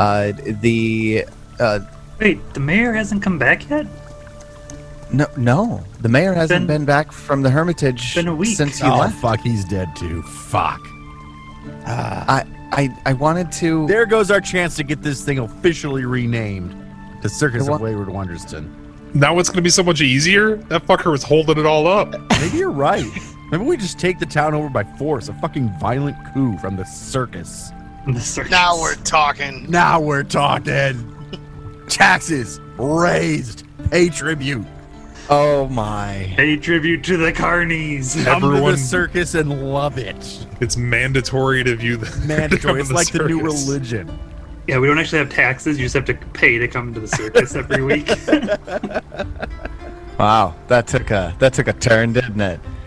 Wait, the mayor hasn't come back yet? No, the mayor hasn't Been- been back from the Hermitage been a week. since you Oh left. fuck, he's dead too. Fuck. I wanted to. There goes our chance to get this thing officially renamed to Circus The of what? Wayward Wonderston. Now it's going to be so much easier? That fucker was holding it all up. Maybe you're right. Maybe we just take the town over by force. A fucking violent coup from the circus. The circus. Now we're talking. Now we're talking. Taxes raised. Pay tribute. Oh my! Pay tribute to the carnies. Come to Everyone- the circus and love it. It's mandatory to view the Mandatory. It's like the new circus. religion. Yeah, we don't actually have taxes. You just have to pay to come to the circus every week. Wow, that took a turn, didn't it?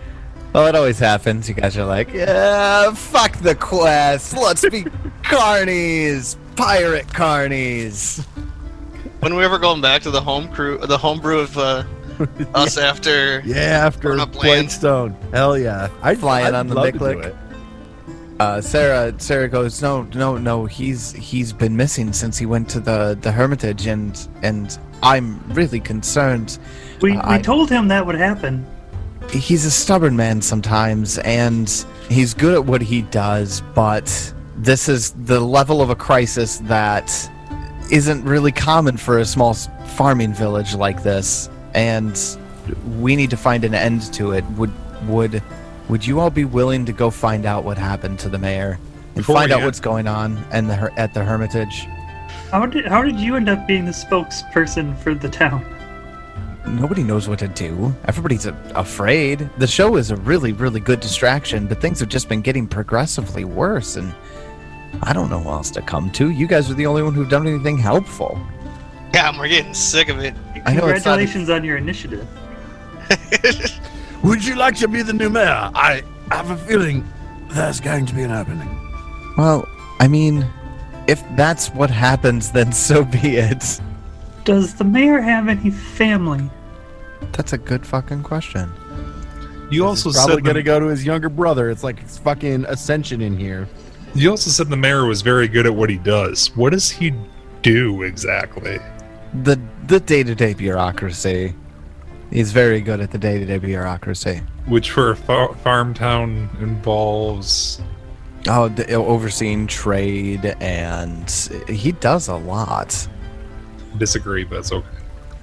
Well, it always happens. You guys are like, yeah, fuck the quest. Let's be carnies, pirate carnies. When we ever going back to the homebrew of us after After Burn Up Land. Plainstone. Hell yeah. Flying on the love to do Miklik. it. Sarah goes, no. He's been missing since he went to the Hermitage, and I'm really concerned. We told him that would happen. He's a stubborn man sometimes, and he's good at what he does, but this is the level of a crisis that isn't really common for a small farming village like this, and we need to find an end to it. Would you all be willing to go find out what happened to the mayor and find out what's going on at the Hermitage? How did you end up being the spokesperson for the town? Nobody knows what to do. Everybody's afraid. The show is a really, really good distraction, but things have just been getting progressively worse, and I don't know who else to come to. You guys are the only one who've done anything helpful. Yeah, we're getting sick of it. I know it's not- Congratulations on your initiative. Would you like to be the new mayor? I have a feeling there's going to be an opening. Well, I mean, if that's what happens, then so be it. Does the mayor have any family? That's a good fucking question. You also Probably said going to go to his younger brother. It's like it's fucking Ascension in here. You also said the mayor was very good at what he does. What does he do exactly? The day-to-day bureaucracy. He's very good at the day-to-day bureaucracy. Which for a farm town involves... Oh, overseeing trade, and he does a lot. Disagree, but it's okay.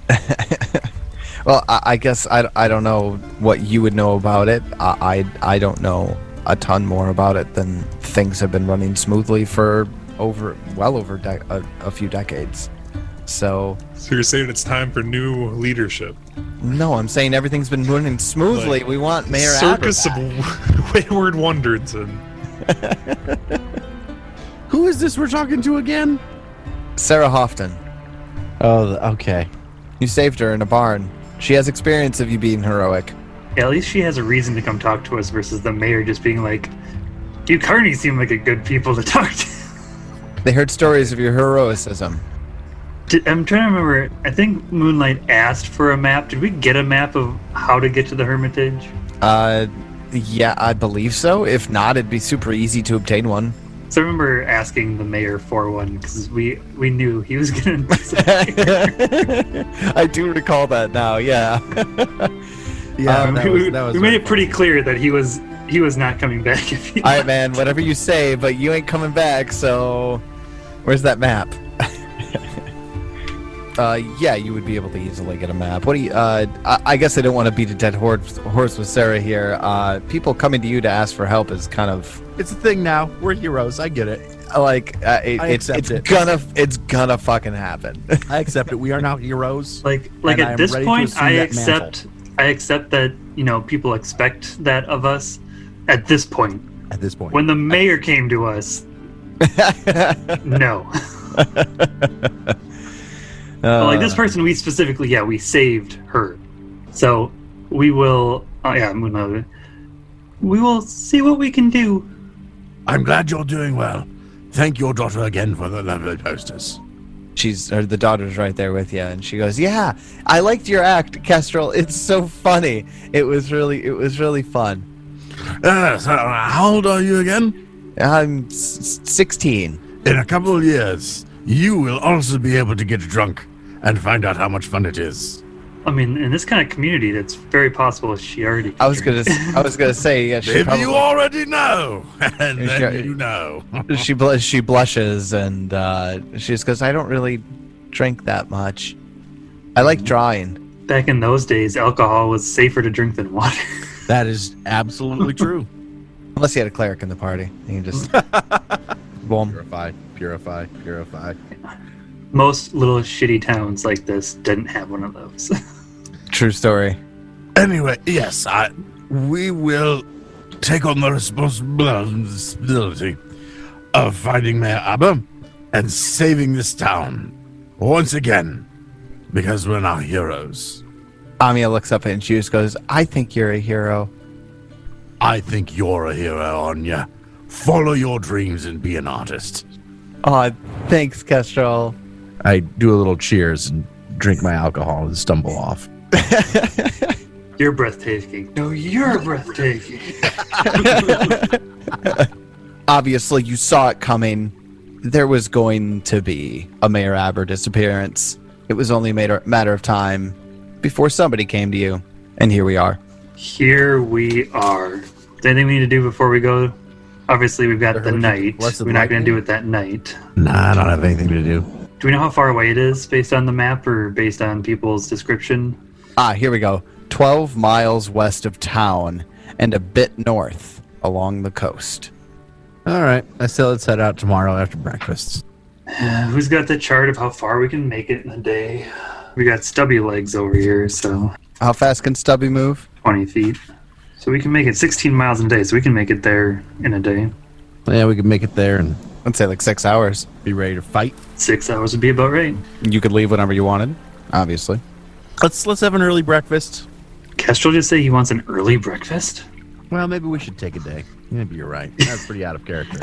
Well, I guess I don't know what you would know about it. I don't know a ton more about it than things have been running smoothly for over a few decades. So So you're saying it's time for new leadership? no, I'm saying everything's been running smoothly. Like, we want Mayor Circus Abbott of Wayward Wonderton. Who is this we're talking to again? Sarah Houghton. Oh, okay. You saved her in a barn. She has experience of you being heroic. Yeah, at least she has a reason to come talk to us versus the mayor just being like, you carnies seem like a good people to talk to. They heard stories of your heroicism. I'm trying to remember. I think Moonlight asked for a map. Did we get a map of how to get to the Hermitage? Yeah, I believe so. If not, it'd be super easy to obtain one. So I remember asking the mayor for one because we knew he was going to. I do recall that now, yeah. Yeah, we made it pretty clear that he was not coming back. If he Alright, man, whatever you say, but you ain't coming back, so where's that map? Yeah, you would be able to easily get a map. What do you, I guess I don't want to beat a dead horse with Sarah here. People coming to you to ask for help is kind of... It's a thing now. We're heroes. I get it. It's gonna fucking happen. I accept it. We are now heroes. like And at I'm this ready to point, assume I that accept that people expect that of us. At this point, when the mayor came to us, no. But like this person, we specifically, we saved her. So we will, we will see what we can do. I'm glad you're doing well. Thank your daughter again for the lovely posters. The daughter's right there with you, and she goes, "Yeah, I liked your act, Kestrel. It's so funny. It was really fun." So how old are you again? I'm 16. In a couple of years, you will also be able to get drunk and find out how much fun it is. I mean, in this kind of community, that's very possible. She already. I was gonna say, yeah. If you already know, and then you know. She blushes and she just goes, "I don't really drink that much. I like drawing." Back in those days, alcohol was safer to drink than water. That is absolutely true. Unless you had a cleric in the party, you can just boom. Purify. Most little shitty towns like this didn't have one of those. True story. Anyway, yes, we will take on the responsibility of finding Mayor Abba and saving this town once again, because we're now heroes. Amia looks up and she just goes, "I think you're a hero." I think you're a hero, Anya. Follow your dreams and be an artist. Oh, thanks, Kestrel. I do a little cheers and drink my alcohol and stumble off. You're breathtaking. No, you're breathtaking. Obviously, you saw it coming. There was going to be a Mayor Aber disappearance. It was only a matter of time before somebody came to you. And here we are. Here we are. Is there anything we need to do before we go? Obviously, we've got the night. We're not going to do it that night. Nah, I don't have anything to do. Do we know how far away it is based on the map or based on people's description? Here we go. 12 miles west of town and a bit north along the coast. All right. I say let's head out tomorrow after breakfast. Who's got the chart of how far we can make it in a day? We got stubby legs over here, so How fast can Stubby move? 20 feet. So we can make it 16 miles in a day, so we can make it there in a day. Yeah, we could make it there and I'd say like 6 hours. be ready to fight. 6 hours would be about right. You could leave whenever you wanted, obviously. Let's have an early breakfast. Kestrel just say he wants an early breakfast? Well, maybe we should take a day. Maybe you're right. That's pretty out of character.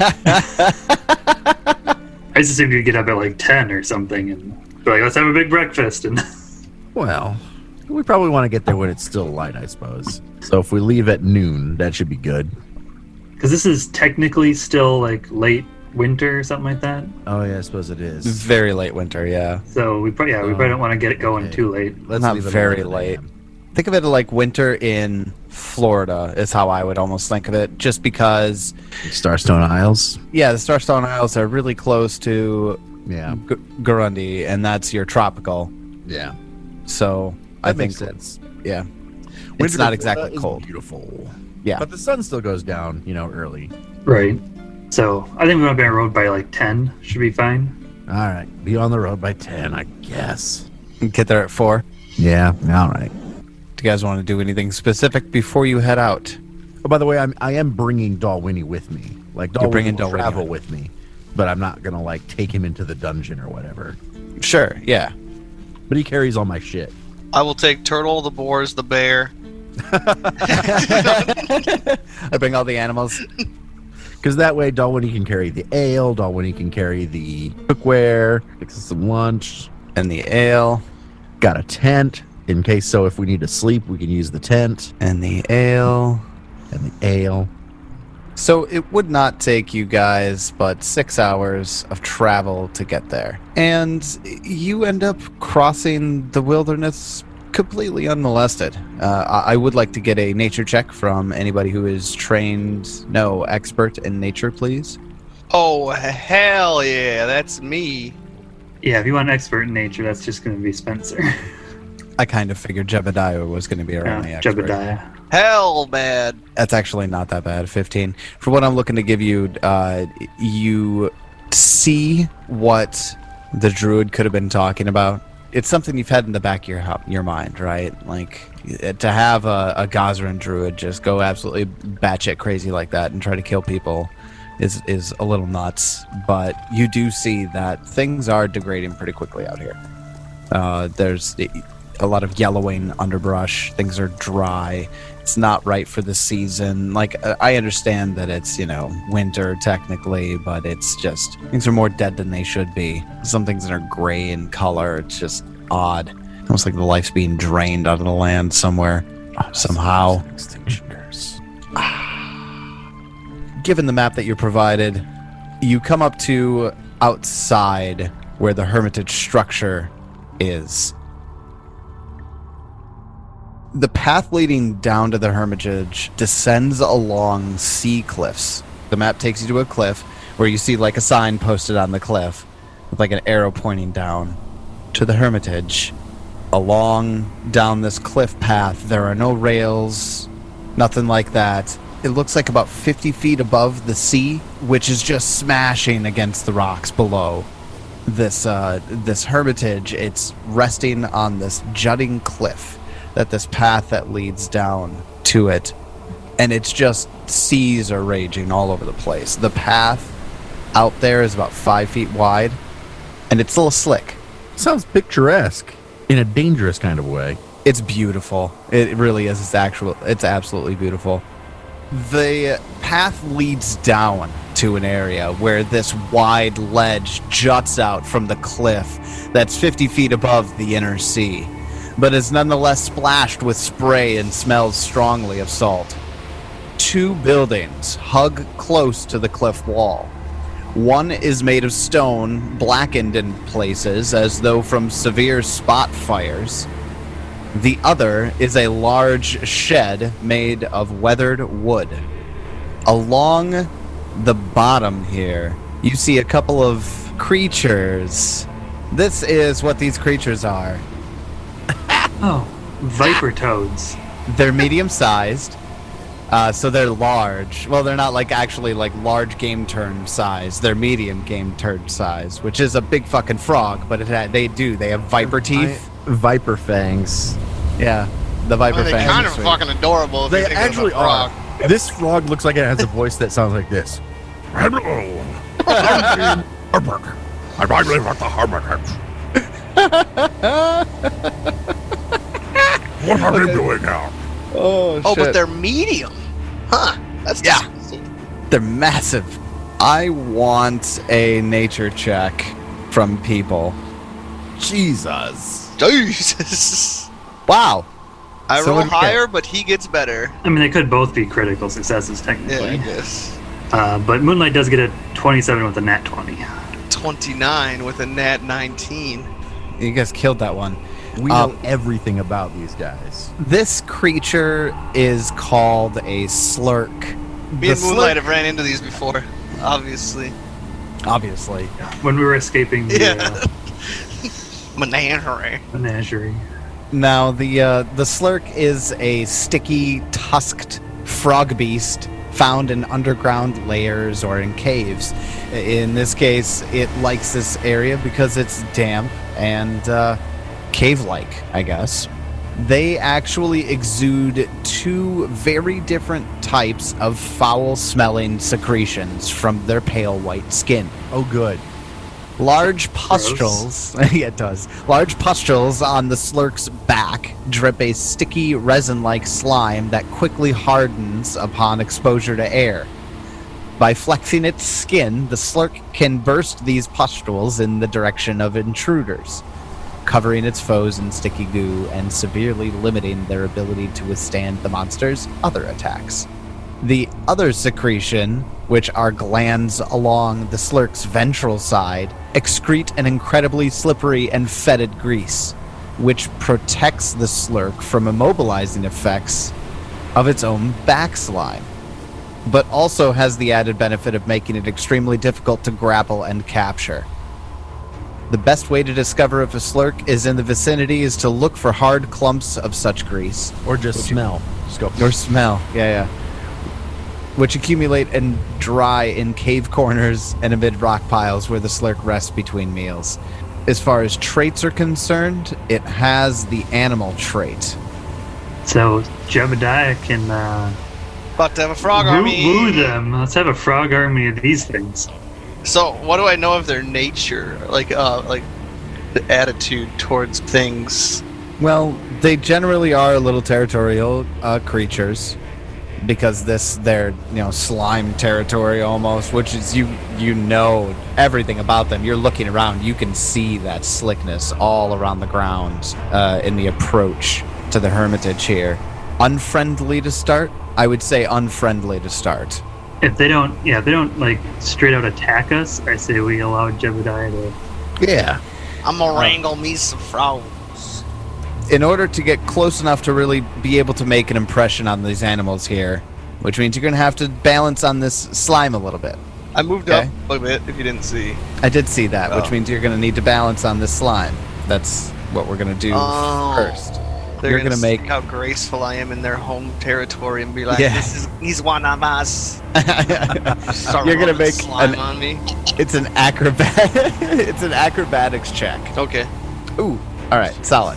I just assumed you'd get up at like 10 or something and be like, let's have a big breakfast. And Well, we probably want to get there when it's still light, I suppose. So if we leave at noon, that should be good. because this is technically still like late winter or something like that. Oh yeah, I suppose it is. Very late winter, yeah. So we probably don't want to get it going okay. too late. Let's Not leave it very 11 late. a.m. Think of it like winter in Florida is how I would almost think of it, just because, Starstone Isles. yeah, the Starstone Isles are really close to Yeah, Gurundi, and that's your tropical. yeah. So That I think, makes sense. yeah, Winter it's not in exactly Florida is cold. Beautiful. Yeah. But the sun still goes down, early. Right. So I think we want to be on the road by like 10. Should be fine. All right, be on the road by 10, I guess. Get there at 4. Yeah, all right. Do you guys want to do anything specific before you head out? Oh, by the way, I am bringing Dalwhinnie with me. Like, You're Dalwhinnie bringing will Dalwhinnie travel on. with me, but I'm not gonna like take him into the dungeon or whatever. Sure, yeah. But he carries all my shit. I will take Turtle, the Boars, the Bear. I bring all the animals. Because that way, Dalwhinnie can carry the ale, Dalwhinnie can carry the cookware, fix us some lunch. And the ale. Got a tent, in case so if we need to sleep, we can use the tent And the ale. and the ale. So it would not take you guys but 6 hours of travel to get there. And you end up crossing the wilderness completely unmolested. I would like to get a nature check from anybody who is expert in nature, please. Oh, hell yeah, that's me. Yeah, if you want an expert in nature, that's just going to be Spencer. I kind of figured Jebediah was going to be our only expert. Jebediah. Hell bad. That's actually not that bad. 15. For what I'm looking to give you, you see what the druid could have been talking about. It's something you've had in the back of your mind, right? Like, to have a Gazran druid just go absolutely batshit crazy like that and try to kill people is a little nuts. But you do see that things are degrading pretty quickly out here. There's a lot of yellowing underbrush. Things are dry. It's not right for the season. Like, I understand that it's, winter technically, but it's just, things are more dead than they should be. Some things that are gray in color, it's just odd. Almost like the life's being drained out of the land somewhere, somehow. Extinction curse. Given the map that you're provided, you come up to outside where the hermitage structure is. The path leading down to the hermitage descends along sea cliffs. The map takes you to a cliff where you see like a sign posted on the cliff with like an arrow pointing down to the hermitage. Along down this cliff path, there are no rails, nothing like that. It looks like about 50 feet above the sea, which is just smashing against the rocks below. This hermitage, it's resting on this jutting cliff that this path that leads down to it, and it's just seas are raging all over the place. The path out there is about 5 feet wide, and it's a little slick. Sounds picturesque in a dangerous kind of way. It's beautiful. It really is. It's absolutely beautiful. The path leads down to an area where this wide ledge juts out from the cliff that's 50 feet above the inner sea, but is nonetheless splashed with spray and smells strongly of salt. 2 buildings hug close to the cliff wall. One is made of stone, blackened in places as though from severe spot fires. The other is a large shed made of weathered wood. Along the bottom here, you see a couple of creatures. This is what these creatures are. Oh, viper toads. They're medium-sized, so they're large. Well, they're not like actually like large game turd size. They're medium game turd size, which is a big fucking frog. But they have viper teeth. Viper fangs. Yeah, the viper Well, they're fangs. kind are of sweet. fucking adorable. If They you think of a actually frog. are. This frog looks like it has a voice that sounds like this. Hello. I'm Herbert. I live at the Hermitage. What are you doing now? Oh, Oh, shit. but they're medium. Huh. That's Yeah. disgusting. They're massive. I want a nature check from people. Jesus. Jesus. Wow. I So roll what do we get? higher, but he gets better. I mean, they could both be critical successes Yeah, I technically. guess. But Moonlight does get a 27 with a nat 20. 29 with a nat 19. You guys killed that one. We know everything about these guys. This creature is called a slurk. Me The and Moonlight slurk- have ran into these before, obviously. Obviously. When we were escaping the Yeah. Menagerie. menagerie. Now, the slurk is a sticky, tusked frog beast found in underground layers or in caves. In this case, it likes this area because it's damp and cave-like, I guess. They actually exude 2 very different types of foul-smelling secretions from their pale white skin. Oh, good. Large pustules, yeah, it does. Large pustules on the slurk's back drip a sticky resin-like slime that quickly hardens upon exposure to air. By flexing its skin, the slurk can burst these pustules in the direction of intruders, covering its foes in sticky goo and severely limiting their ability to withstand the monster's other attacks. The other secretion, which are glands along the slurk's ventral side, excrete an incredibly slippery and fetid grease, which protects the slurk from immobilizing effects of its own back slime, but also has the added benefit of making it extremely difficult to grapple and capture. The best way to discover if a slurk is in the vicinity is to look for hard clumps of such grease. Or just smell. Just go. Or smell, yeah. Which accumulate and dry in cave corners and amid rock piles where the slurk rests between meals. As far as traits are concerned, it has the animal trait. So Jebediah can About to have a frog woo army. them. Let's have a frog army of these things. So, what do I know of their nature? Like the attitude towards things. Well, they generally are a little territorial creatures because they're slime territory almost, which is you know everything about them. You're looking around, you can see that slickness all around the ground in the approach to the Hermitage here. Unfriendly to start? I would say unfriendly to start. If they don't like straight out attack us, I say we allow Jebediah to. Yeah. I'm gonna wrangle me some frogs. In order to get close enough to really be able to make an impression on these animals here, which means you're going to have to balance on this slime a little bit. I moved Okay. up a bit, if you didn't see. I did see that, which Oh. means you're going to need to balance on this slime. That's what we're going to do first. They're You're gonna gonna make- see how graceful I am in their home territory and be like, Yeah. he's one of us. Start You're gonna rubbing make slime on me. It's an it's an acrobatics check. Okay. Ooh, all right, solid.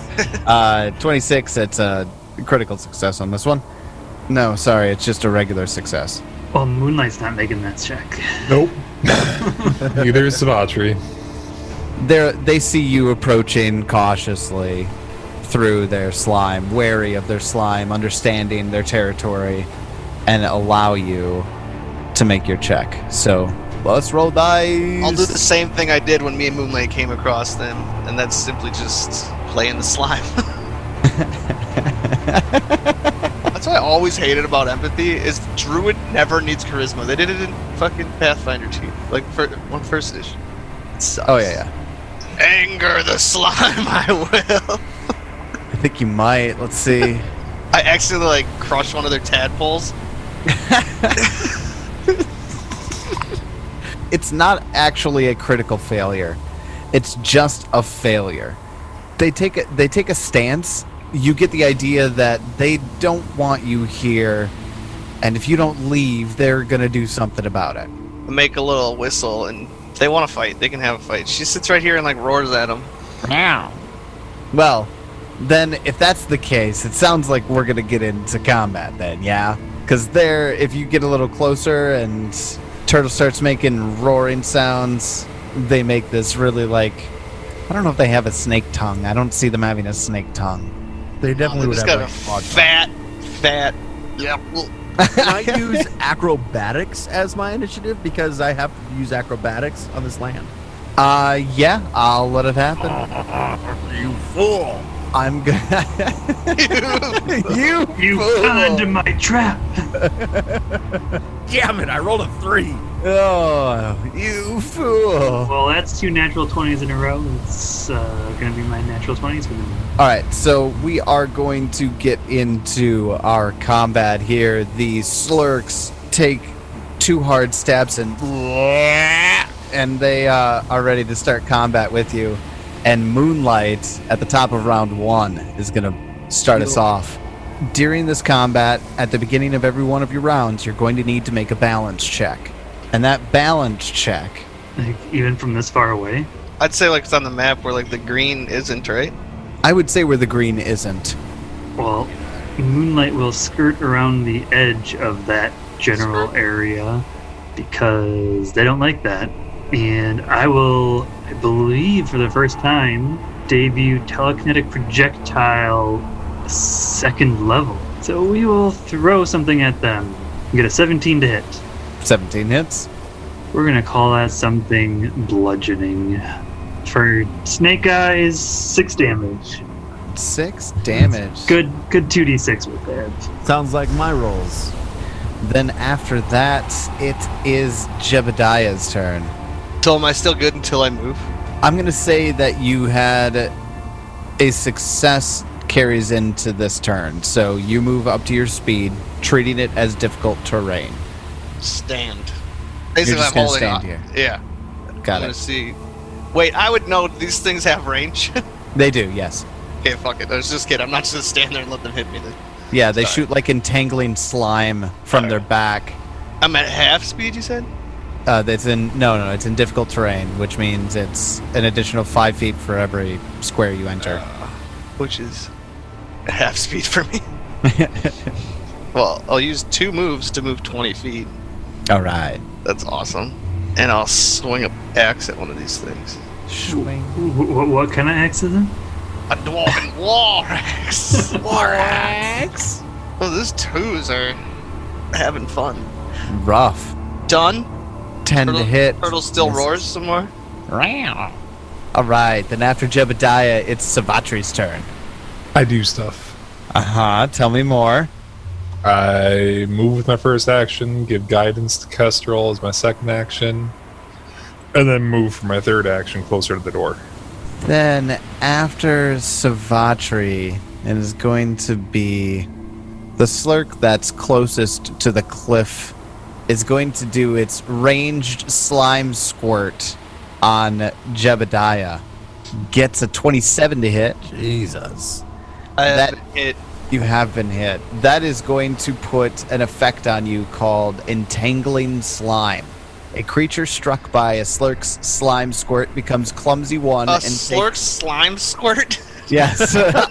26. It's a critical success on this one. No, sorry, it's just a regular success. Well, Moonlight's not making that check. Nope. Neither is Savatri. They see you approaching cautiously through their slime, wary of their slime, understanding their territory. and allow you to make your check. So let's roll dice. I'll do the same thing I did when me and Moonlight came across them, and that's simply just playing the slime. That's what I always hated about empathy, is Druid never needs charisma. They did it in fucking Pathfinder 2, like first edition. It sucks. Oh yeah. Anger the slime, I will. I think you might. Let's see. I accidentally like crushed one of their tadpoles. It's not actually a critical failure. It's just a failure. They take a stance. You get the idea that they don't want you here, and if you don't leave, they're gonna do something about it. Make a little whistle, and if they want to fight, they can have a fight. She sits right here and like roars at them. Well, then if that's the case, it sounds like we're gonna get into combat then, yeah? Because if you get a little closer and Turtle starts making roaring sounds, they make this really like, I don't know if they have a snake tongue. I don't see them having a snake tongue. They definitely would Just have got like, a odd fat. Yeah. well, Can I use acrobatics as my initiative because I have to use acrobatics on this land? Yeah, I'll let it happen. You fool! I'm gonna. You fell into my trap. Damn it! I rolled a 3. Oh, you fool! Well, that's 2 natural 20s in a row. It's going to be my natural 20s for the moment. All right, so we are going to get into our combat here. The Slurks take 2 hard steps and they are ready to start combat with you. And Moonlight, at the top of round 1, is going to start us off. During this combat, at the beginning of every one of your rounds, you're going to need to make a balance check. And that balance check... Like, even from this far away? I'd say like it's on the map where like the green isn't, right? I would say where the green isn't. Well, Moonlight will skirt around the edge of that general area because they don't like that. And I will, I believe for the first time, debut telekinetic projectile 2nd level. So we will throw something at them. Get a 17 to hit. 17 hits. We're going to call that something bludgeoning. For Snake Eyes, 6 damage. 6 damage. Good 2d6 with that. Sounds like my rolls. Then after that, it is Jebediah's turn. So am I still good until I move? I'm going to say that you had a success carries into this turn. So you move up to your speed, treating it as difficult terrain. Stand. You're Basically, just I'm gonna holding stand on. here. Yeah. Got I'm gonna it. see. Wait, I would know these things have range. They do, yes. Okay, fuck it. I was just kidding. I'm not just gonna stand there and let them hit me. Then. Yeah, they Sorry. shoot like entangling slime from their back. I'm at half speed, you said? It's in it's in difficult terrain, which means it's an additional 5 feet for every square you enter. Which is half speed for me. Well, I'll use 2 moves to move 20 feet. All right. That's awesome. And I'll swing an axe at one of these things. Swing. What kind of axe is it? A dwarven war axe. War axe. Oh, those 2s are having fun. Rough. Done. 10 to hit. Turtle still Yes. roars some more. All right. Then after Jebediah, it's Savatri's turn. I do stuff. Tell me more. I move with my first action, give guidance to Kestrel as my second action, and then move for my third action closer to the door. Then after Savatri, it is going to be the Slurk that's closest to the cliff is going to do its ranged slime squirt on Jebediah. Gets a 27 to hit. Jesus. I have That- been hit. You have been hit. That is going to put an effect on you called Entangling Slime. A creature struck by a Slurk's slime squirt becomes clumsy 1 A and slurk slime squirt? Yes. Well,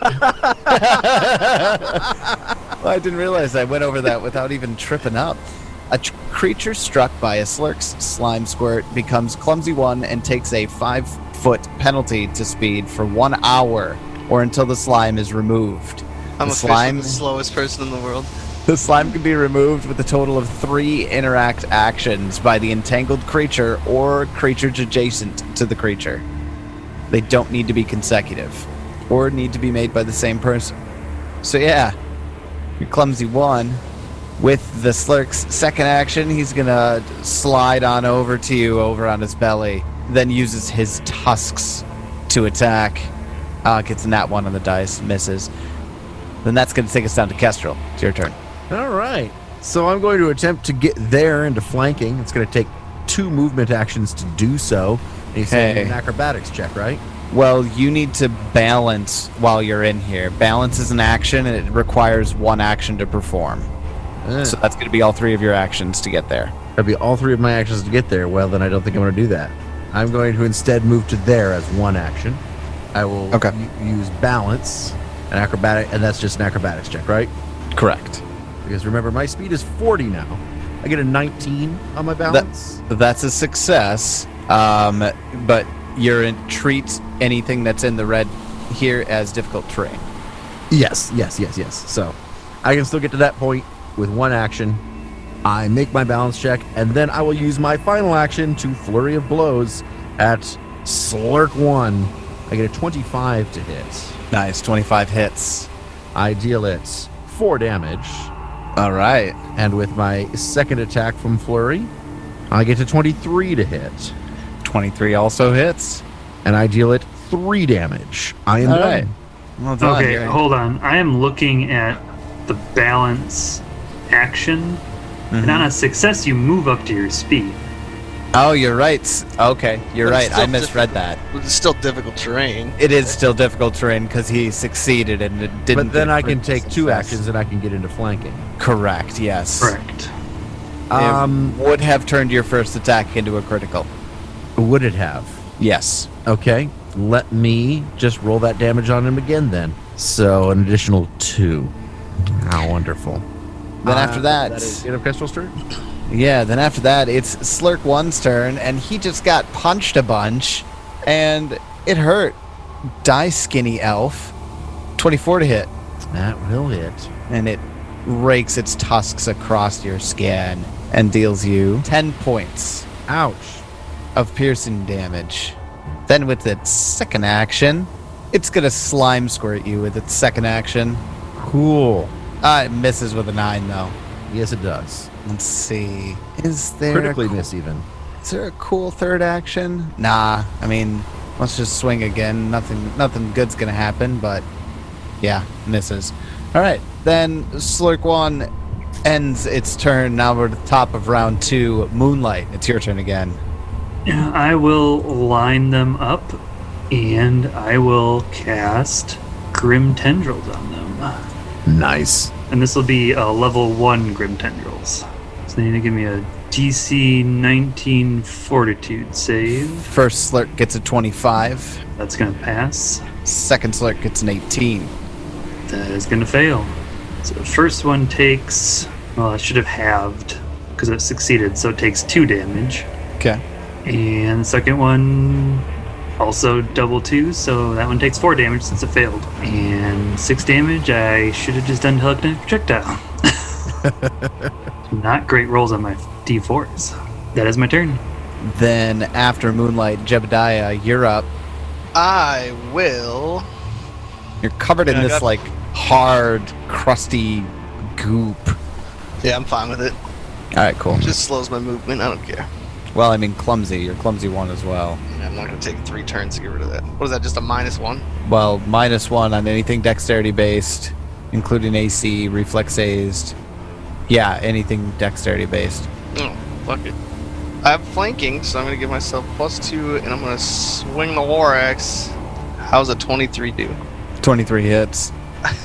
I didn't realize I went over that without even tripping up. A creature struck by a Slurk's slime squirt becomes clumsy 1 and takes a 5-foot penalty to speed for 1 hour or until the slime is removed. I'm The officially slime- the slowest person in the world. The slime can be removed with a total of 3 interact actions by the entangled creature or creatures adjacent to the creature. They don't need to be consecutive or need to be made by the same person. So yeah, your Clumsy 1, with the Slurk's second action, he's gonna slide on over to you over on his belly, then uses his tusks to attack. Gets a nat 1 on the dice, misses. Then that's gonna take us down to Kestrel. It's your turn. All right. So I'm going to attempt to get there into flanking. It's going to take 2 movement actions to do so. And you said Okay. an acrobatics check, right? Well, you need to balance while you're in here. Balance is an action, and it requires 1 action to perform. So that's going to be all 3 of your actions to get there. That'd be all 3 of my actions to get there. Well, then I don't think I'm going to do that. I'm going to instead move to there as 1 action. I will use balance, an acrobatic, and that's just an acrobatics check, right? Correct. Because remember, my speed is 40 now. I get a 19 on my balance. That's a success, but treat anything that's in the red here as difficult terrain. Yes. So I can still get to that point with 1 action. I make my balance check, and then I will use my final action to Flurry of Blows at Slurk 1. I get a 25 to hit. Nice, 25 hits. I deal it 4 damage. All right. And with my second attack from Flurry, I get to 23 to hit. 23 also hits. And I deal it 3 damage. I am All done. right. Well done. Okay, Gary. hold on. I am looking at the balance action. And on a success, you move up to your speed. Oh, you're right. Okay, you're But it's right. I still misread that. It's still difficult terrain. It is still difficult terrain because he succeeded and it didn't. But then get a I can critical take 2 success. actions and I can get into flanking. Correct, yes. Correct. It would have turned your first attack into a critical. Would it have? Yes. Okay, let me just roll that damage on him again then. So an additional 2. How wonderful. Then after that, That is the end of Kestrel's turn? yeah, then after that, it's Slurk 1's turn, and he just got punched a bunch, and it hurt. Die, skinny elf. 24 to hit, That will hit. and it rakes its tusks across your skin and deals you 10 points Ouch. of piercing damage. Then with its second action, it's gonna slime squirt you with its second action. Cool. It misses with a 9 though. Yes, it does. Let's see. Is there Critically a cool, miss even. Is there a cool third action? Nah. I mean, let's just swing again. Nothing good's gonna happen, but yeah, misses. All right. Then Slurk 1 ends its turn. Now we're at the top of round 2. Moonlight. It's your turn again. Yeah, I will line them up, and I will cast Grim Tendrils on them. Nice. And this will be a level 1 Grim Tendrils. So they need to give me a DC 19 Fortitude save. First Slurk gets a 25. That's going to pass. Second Slurk gets an 18. That is going to fail. So the first one takes... Well, I should have halved, because it succeeded, so it takes 2 damage. Okay. And the second one also double 2, so that one takes 4 damage since it failed. And 6 damage, I should have just done telekinetic projectile. Not great rolls on my d4s. That is my turn. Then after Moonlight, Jebediah, you're up. I will. You're covered in Yeah, I this got- like hard, crusty goop. Yeah, I'm fine with it. All right, cool. Just slows my movement. I don't care. Well, I mean, clumsy. You're clumsy 1 as well. Yeah, I'm not gonna take 3 turns to get rid of that. What is that? Just a -1? Well, -1 on anything dexterity based, including AC, reflexazed. Yeah, anything dexterity based. Oh, fuck it. I have flanking, so I'm gonna give myself +2, and I'm gonna swing the war axe. How's a 23 do? 23 hits.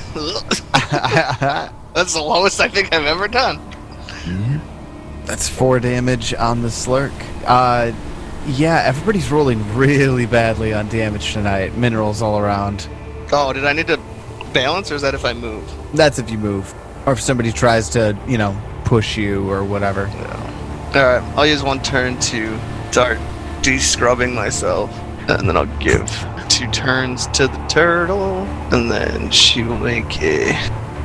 That's the lowest I think I've ever done. That's 4 damage on the Slurk. Yeah, everybody's rolling really badly on damage tonight. Minerals all around. Oh, did I need to balance, or is that if I move? That's if you move. Or if somebody tries to, push you or whatever. Alright, I'll use 1 turn to start de-scrubbing myself, and then I'll give 2 turns to the turtle, and then she will make a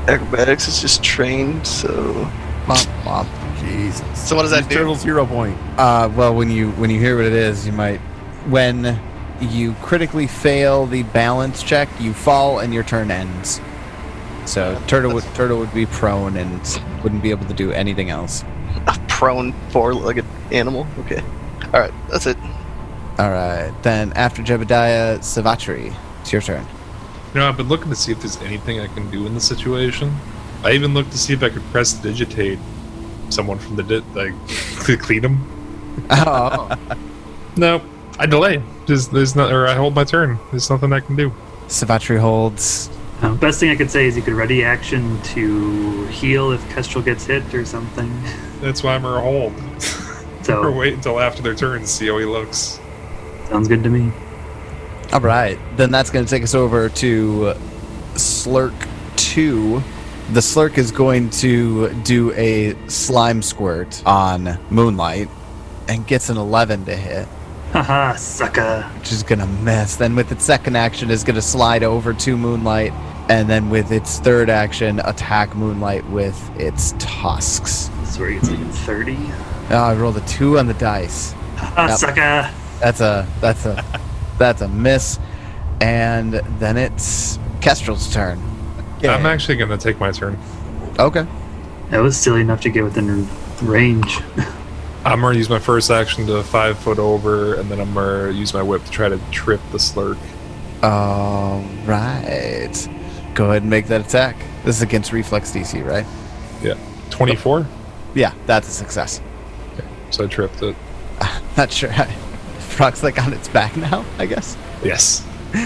Acrobatics is just trained, so. Womp, womp. Jesus. So what does that Use do? Turtle's hero point. Well, when you hear what it is, you might. When you critically fail the balance check, you fall and your turn ends. So Turtle would be prone and wouldn't be able to do anything else. A prone four-legged animal. Okay. All right, that's it. All right. Then after Jebediah, Savatri, it's your turn. I've been looking to see if there's anything I can do in the situation. I even looked to see if I could prestidigitate someone from the to clean them. Oh. No, I delay. I hold my turn. There's nothing I can do. Savatri holds. Best thing I could say is you could ready action to heal if Kestrel gets hit or something. That's why I'm gonna hold. Or So wait until after their turn to see how he looks. sounds good to me. All right. Then that's going to take us over to Slurk 2. The Slurk is going to do a slime squirt on Moonlight and gets an 11 to hit, Haha, sucker. which is going to miss. Then with its second action is going to slide over to Moonlight, and then with its third action attack Moonlight with its tusks. This is where he gets like a 30. Oh, I rolled a 2 on the dice. Haha, Yep. sucker. That's a miss. And then it's Kestrel's turn. I'm actually gonna take my turn. Okay. That was silly enough to get within range. I'm gonna use my first action to 5 foot over, and then I'm gonna use my whip to try to trip the Slurk. All right. Go ahead and make that attack. This is against reflex DC, right? 24. Yeah, that's a success. So I tripped it. Not sure. Frog's like on its back now, I guess. Yes.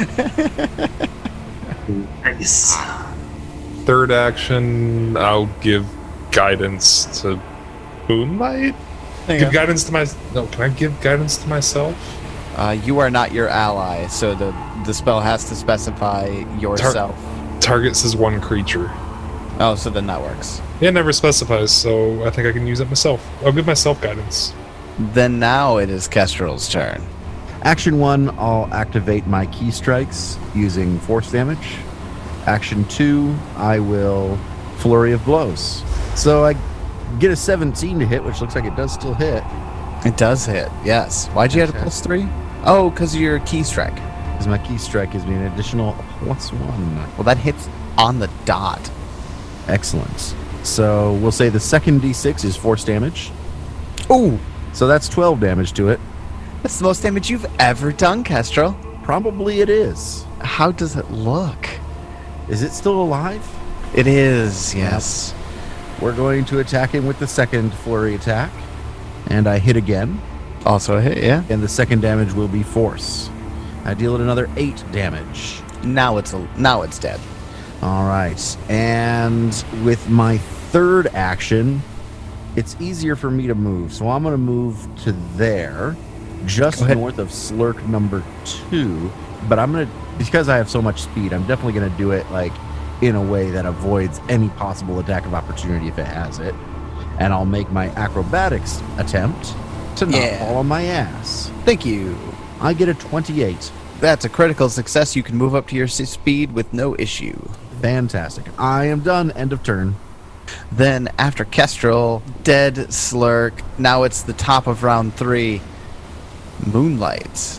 Nice. Third action, I'll give guidance to Moonlight. Give guidance to my. No, can I give guidance to myself? You are not your ally, so the spell has to specify yourself. Target says one creature. Oh, so then that works. Yeah, it never specifies, so I think I can use it myself. I'll give myself guidance. Then now it is Kestrel's turn. Action 1, I'll activate my key strikes using force damage. Action 2, I will flurry of blows. So I get a 17 to hit, which looks like it does still hit. It does hit, yes. Why'd you add a +3? Oh, because of your key strike. Because my key strike gives me an additional +1. Well, that hits on the dot. Excellent. So we'll say the second d6 is force damage. Ooh, So that's 12 damage to it. that's the most damage you've ever done, Kestrel. Probably it is. How does it look? Is it still alive? It is, yes. We're going to attack him with the second flurry attack. And I hit again. Also a hit, yeah. And the second damage will be force. I deal it another 8 damage. Now it's dead. All right. And with my third action, it's easier for me to move. So I'm going to move to there, just Go ahead. north of Slurk number 2. But I'm going to, because I have so much speed, I'm definitely going to do it like in a way that avoids any possible attack of opportunity if it has it. And I'll make my acrobatics attempt to not Yeah. fall on my ass. Thank you. I get a 28. That's a critical success. You can move up to your speed with no issue. Fantastic. I am done. End of turn. Then after Kestrel, dead Slurk. Now it's the top of round 3. Moonlight.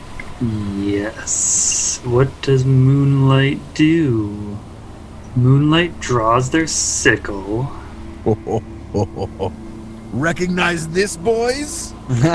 Yes. What does Moonlight do? Moonlight draws their sickle. Recognize this, boys?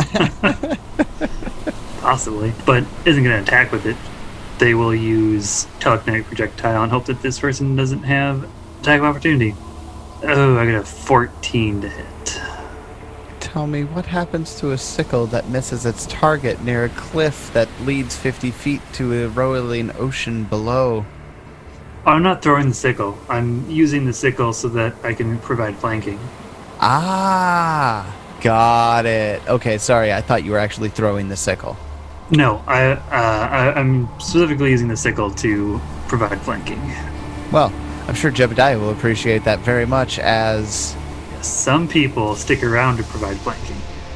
Possibly, but isn't going to attack with it. They will use telekinetic projectile and hope that this person doesn't have attack of opportunity. Oh, I got a 14 to hit. Tell me, what happens to a sickle that misses its target near a cliff that leads 50 feet to a rolling ocean below? I'm not throwing the sickle. I'm using the sickle so that I can provide flanking. Ah, got it. Okay, sorry, I thought you were actually throwing the sickle. No, I'm specifically using the sickle to provide flanking. Well, I'm sure Jebediah will appreciate that very much, as Some people stick around to provide flanking.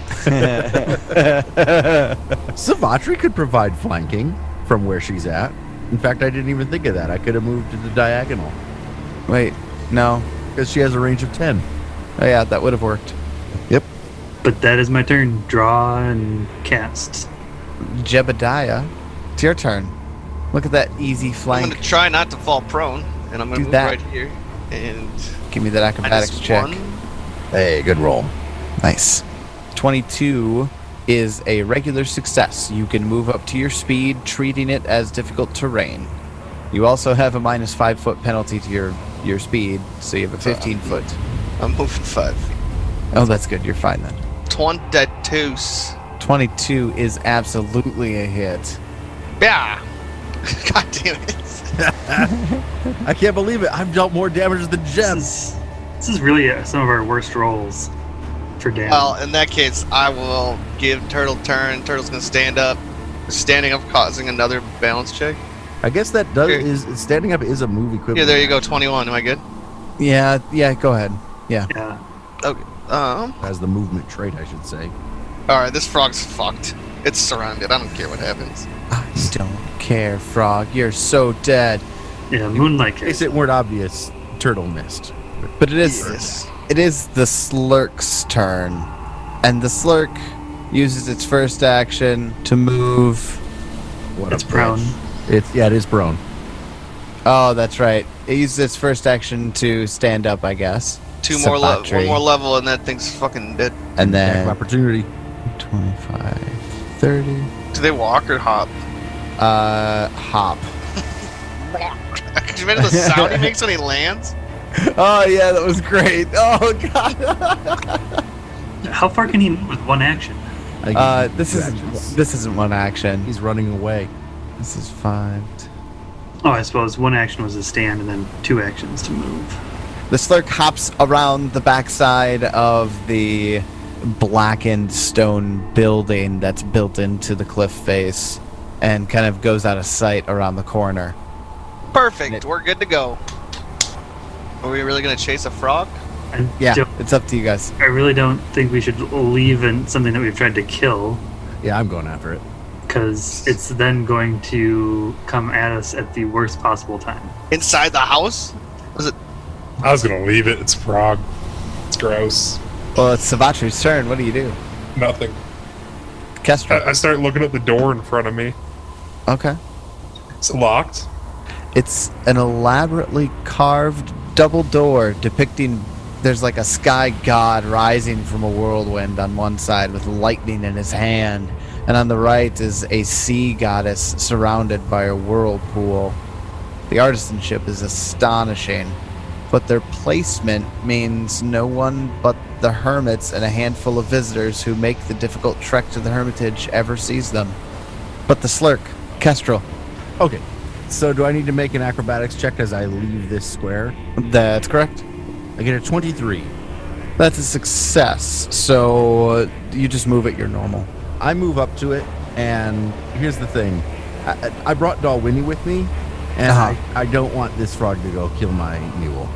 Savatri could provide flanking from where she's at. In fact, I didn't even think of that. I could have moved to the diagonal. Wait, No. because she has a range of 10. Oh yeah, that would have worked. But that is my turn. Draw and cast. Jebediah, it's your turn. Look at that easy I'm flank. gonna try not to fall prone, and I'm gonna Do move that. right here. And Give me that acrobatics minus check. 1. Hey, good roll. Nice. 22 is a regular success. You can move up to your speed, treating it as difficult terrain. You also have a minus 5 foot penalty to your speed, so you have a 15 foot. I'm moving 5. Oh, that's good. You're fine then. 22. 22 is absolutely a hit. Yeah. God damn it. I can't believe it. I've dealt more damage than Jeb. This is really some of our worst rolls for damage. Well, in that case, I will give Turtle turn. Turtle's gonna stand up. Standing up causing another balance check. I guess that does Here. is standing up is a move equivalent. Yeah, there you go. 21. Am I good? Yeah, go ahead. Yeah. Yeah. Okay. As the movement trait, I should say. All right. This frog's fucked. It's surrounded. I don't care what happens. I don't care, Frog. You're so dead. Yeah, Moonlight In case cast. it weren't obvious, Turtle missed. But it is Yes. it is the Slurk's turn. And the Slurk uses its first action to move. What It's a prone. bitch. It is prone. Oh, that's right. It uses its first action to stand up, I guess. Two more Sabatri. one more level, and that thing's fucking dead. And Attack of then opportunity. 25, 30. Do they walk or hop? Hop. Could you imagine the sound he makes when he lands? Oh yeah, that was great. Oh god. How far can he move with one action? I think This two isn't actions. this isn't one action. He's running away. This is 5. Oh, I suppose one action was a stand and then 2 actions to move. The Slurk hops around the backside of the blackened stone building that's built into the cliff face and kind of goes out of sight around the corner. Perfect. We're good to go. Are we really gonna chase a frog? I Yeah, don't- it's up to you guys. I really don't think we should leave in something that we've tried to kill, Yeah, I'm going after it. because it's then going to come at us at the worst possible time. Inside the house? Was it? I was gonna leave it. It's frog. It's gross. Well, it's Savatri's turn. What do you do? Nothing. Kestra. I start looking at the door in front of me. Okay. It's locked. It's an elaborately carved double door depicting there's like a sky god rising from a whirlwind on one side with lightning in his hand, and on the right is a sea goddess surrounded by a whirlpool. The artisanship is astonishing, but their placement means no one but the hermits and a handful of visitors who make the difficult trek to the hermitage ever sees them. But the Slurk, Kestrel, Okay. So do I need to make an acrobatics check as I leave this square? that's correct. I get a 23. That's a success. So you just move at your normal. I move up to it, and here's the thing. I brought Dalwhinnie with me, and Uh-huh. I don't want this frog to go kill my mule.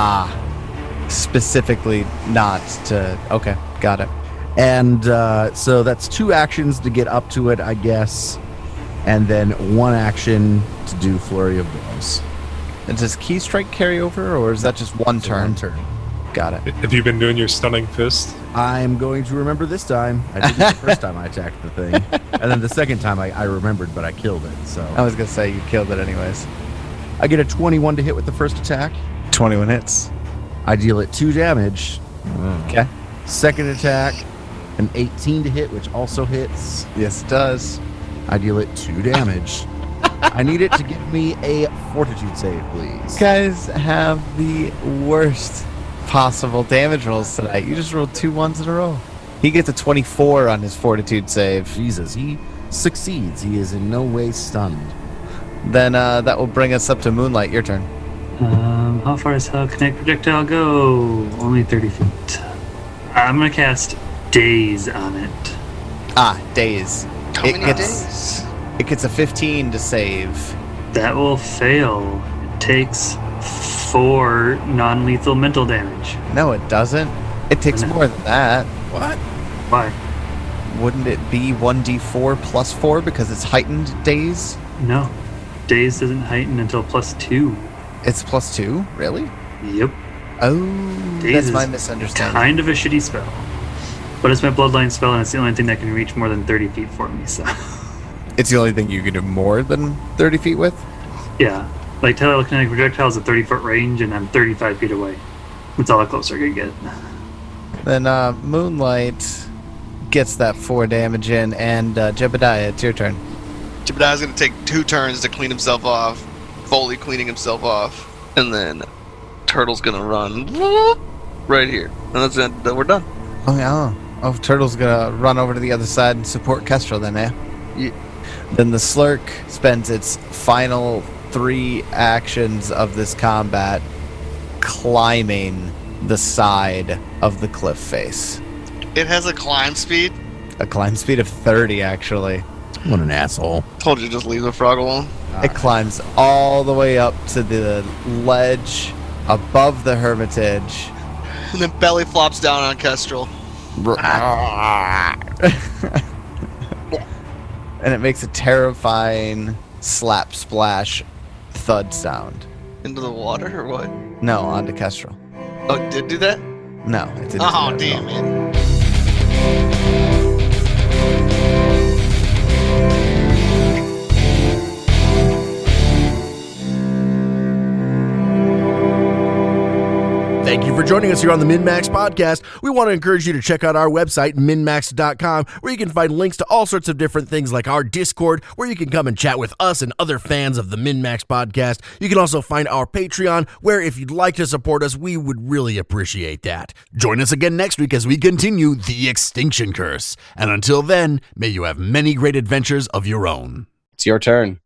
Specifically not to. Okay, got it. And so that's 2 actions to get up to it, I guess, and then 1 action to do Flurry of Blows. And does Key Strike carry over, or is that just one So turn? 1 turn. Got it. Have you been doing your stunning fist? I'm going to remember this time. I did it the first time I attacked the thing, and then the second time I remembered, but I killed it. So I was gonna say you killed it anyways. I get a 21 to hit with the first attack. 21 hits. I deal it 2 damage. Okay. Second attack, an 18 to hit, which also hits. Yes, it does. I deal it 2 damage. I need it to give me a fortitude save, please. You guys have the worst possible damage rolls tonight. You just rolled 2 ones in a row. He gets a 24 on his fortitude save. Jesus, he succeeds. He is in no way stunned. Then that will bring us up to Moonlight. Your turn. How far does Kinetic Projectile go? Only 30 feet. I'm going to cast Daze on it. Daze. How It many gets- days? It gets a 15 to save. That will fail. It takes 4 non-lethal mental damage. No, it doesn't. It takes more than that. What? Why? Wouldn't it be 1d4 plus 4 because it's heightened days? No. Daze doesn't heighten until +2. It's plus 2? Really? Yep. Oh, Daze that's my is misunderstanding. Kind of a shitty spell. But it's my bloodline spell, and it's the only thing that can reach more than 30 feet for me, so... It's the only thing you can do more than 30 feet with? Yeah. Like, telekinetic projectile is a 30-foot range, and I'm 35 feet away. That's all the closer I can get. Then Moonlight gets that 4 damage in, and Jebediah, it's your turn. Jebediah's going to take 2 turns to clean himself off, fully cleaning himself off, and then Turtle's going to run right here. And that's it. We're done. Oh, yeah. Oh, Turtle's going to run over to the other side and support Kestrel then, eh? Yeah. Then the Slurk spends its final 3 actions of this combat climbing the side of the cliff face. It has a climb speed. A climb speed of 30, actually. What an asshole. Told you just leave the frog alone. It climbs all the way up to the ledge above the Hermitage. And then belly flops down on Kestrel. And it makes a terrifying slap splash thud sound. Into the water or what? No, onto Kestrel. Oh, it did do that? No, it didn't. Oh, do that at all. damn it. Thank you for joining us here on the MinMax Podcast. We want to encourage you to check out our website, minmax.com, where you can find links to all sorts of different things like our Discord, where you can come and chat with us and other fans of the MinMax Podcast. You can also find our Patreon, where if you'd like to support us, we would really appreciate that. Join us again next week as we continue The Extinction Curse. And until then, may you have many great adventures of your own. It's your turn.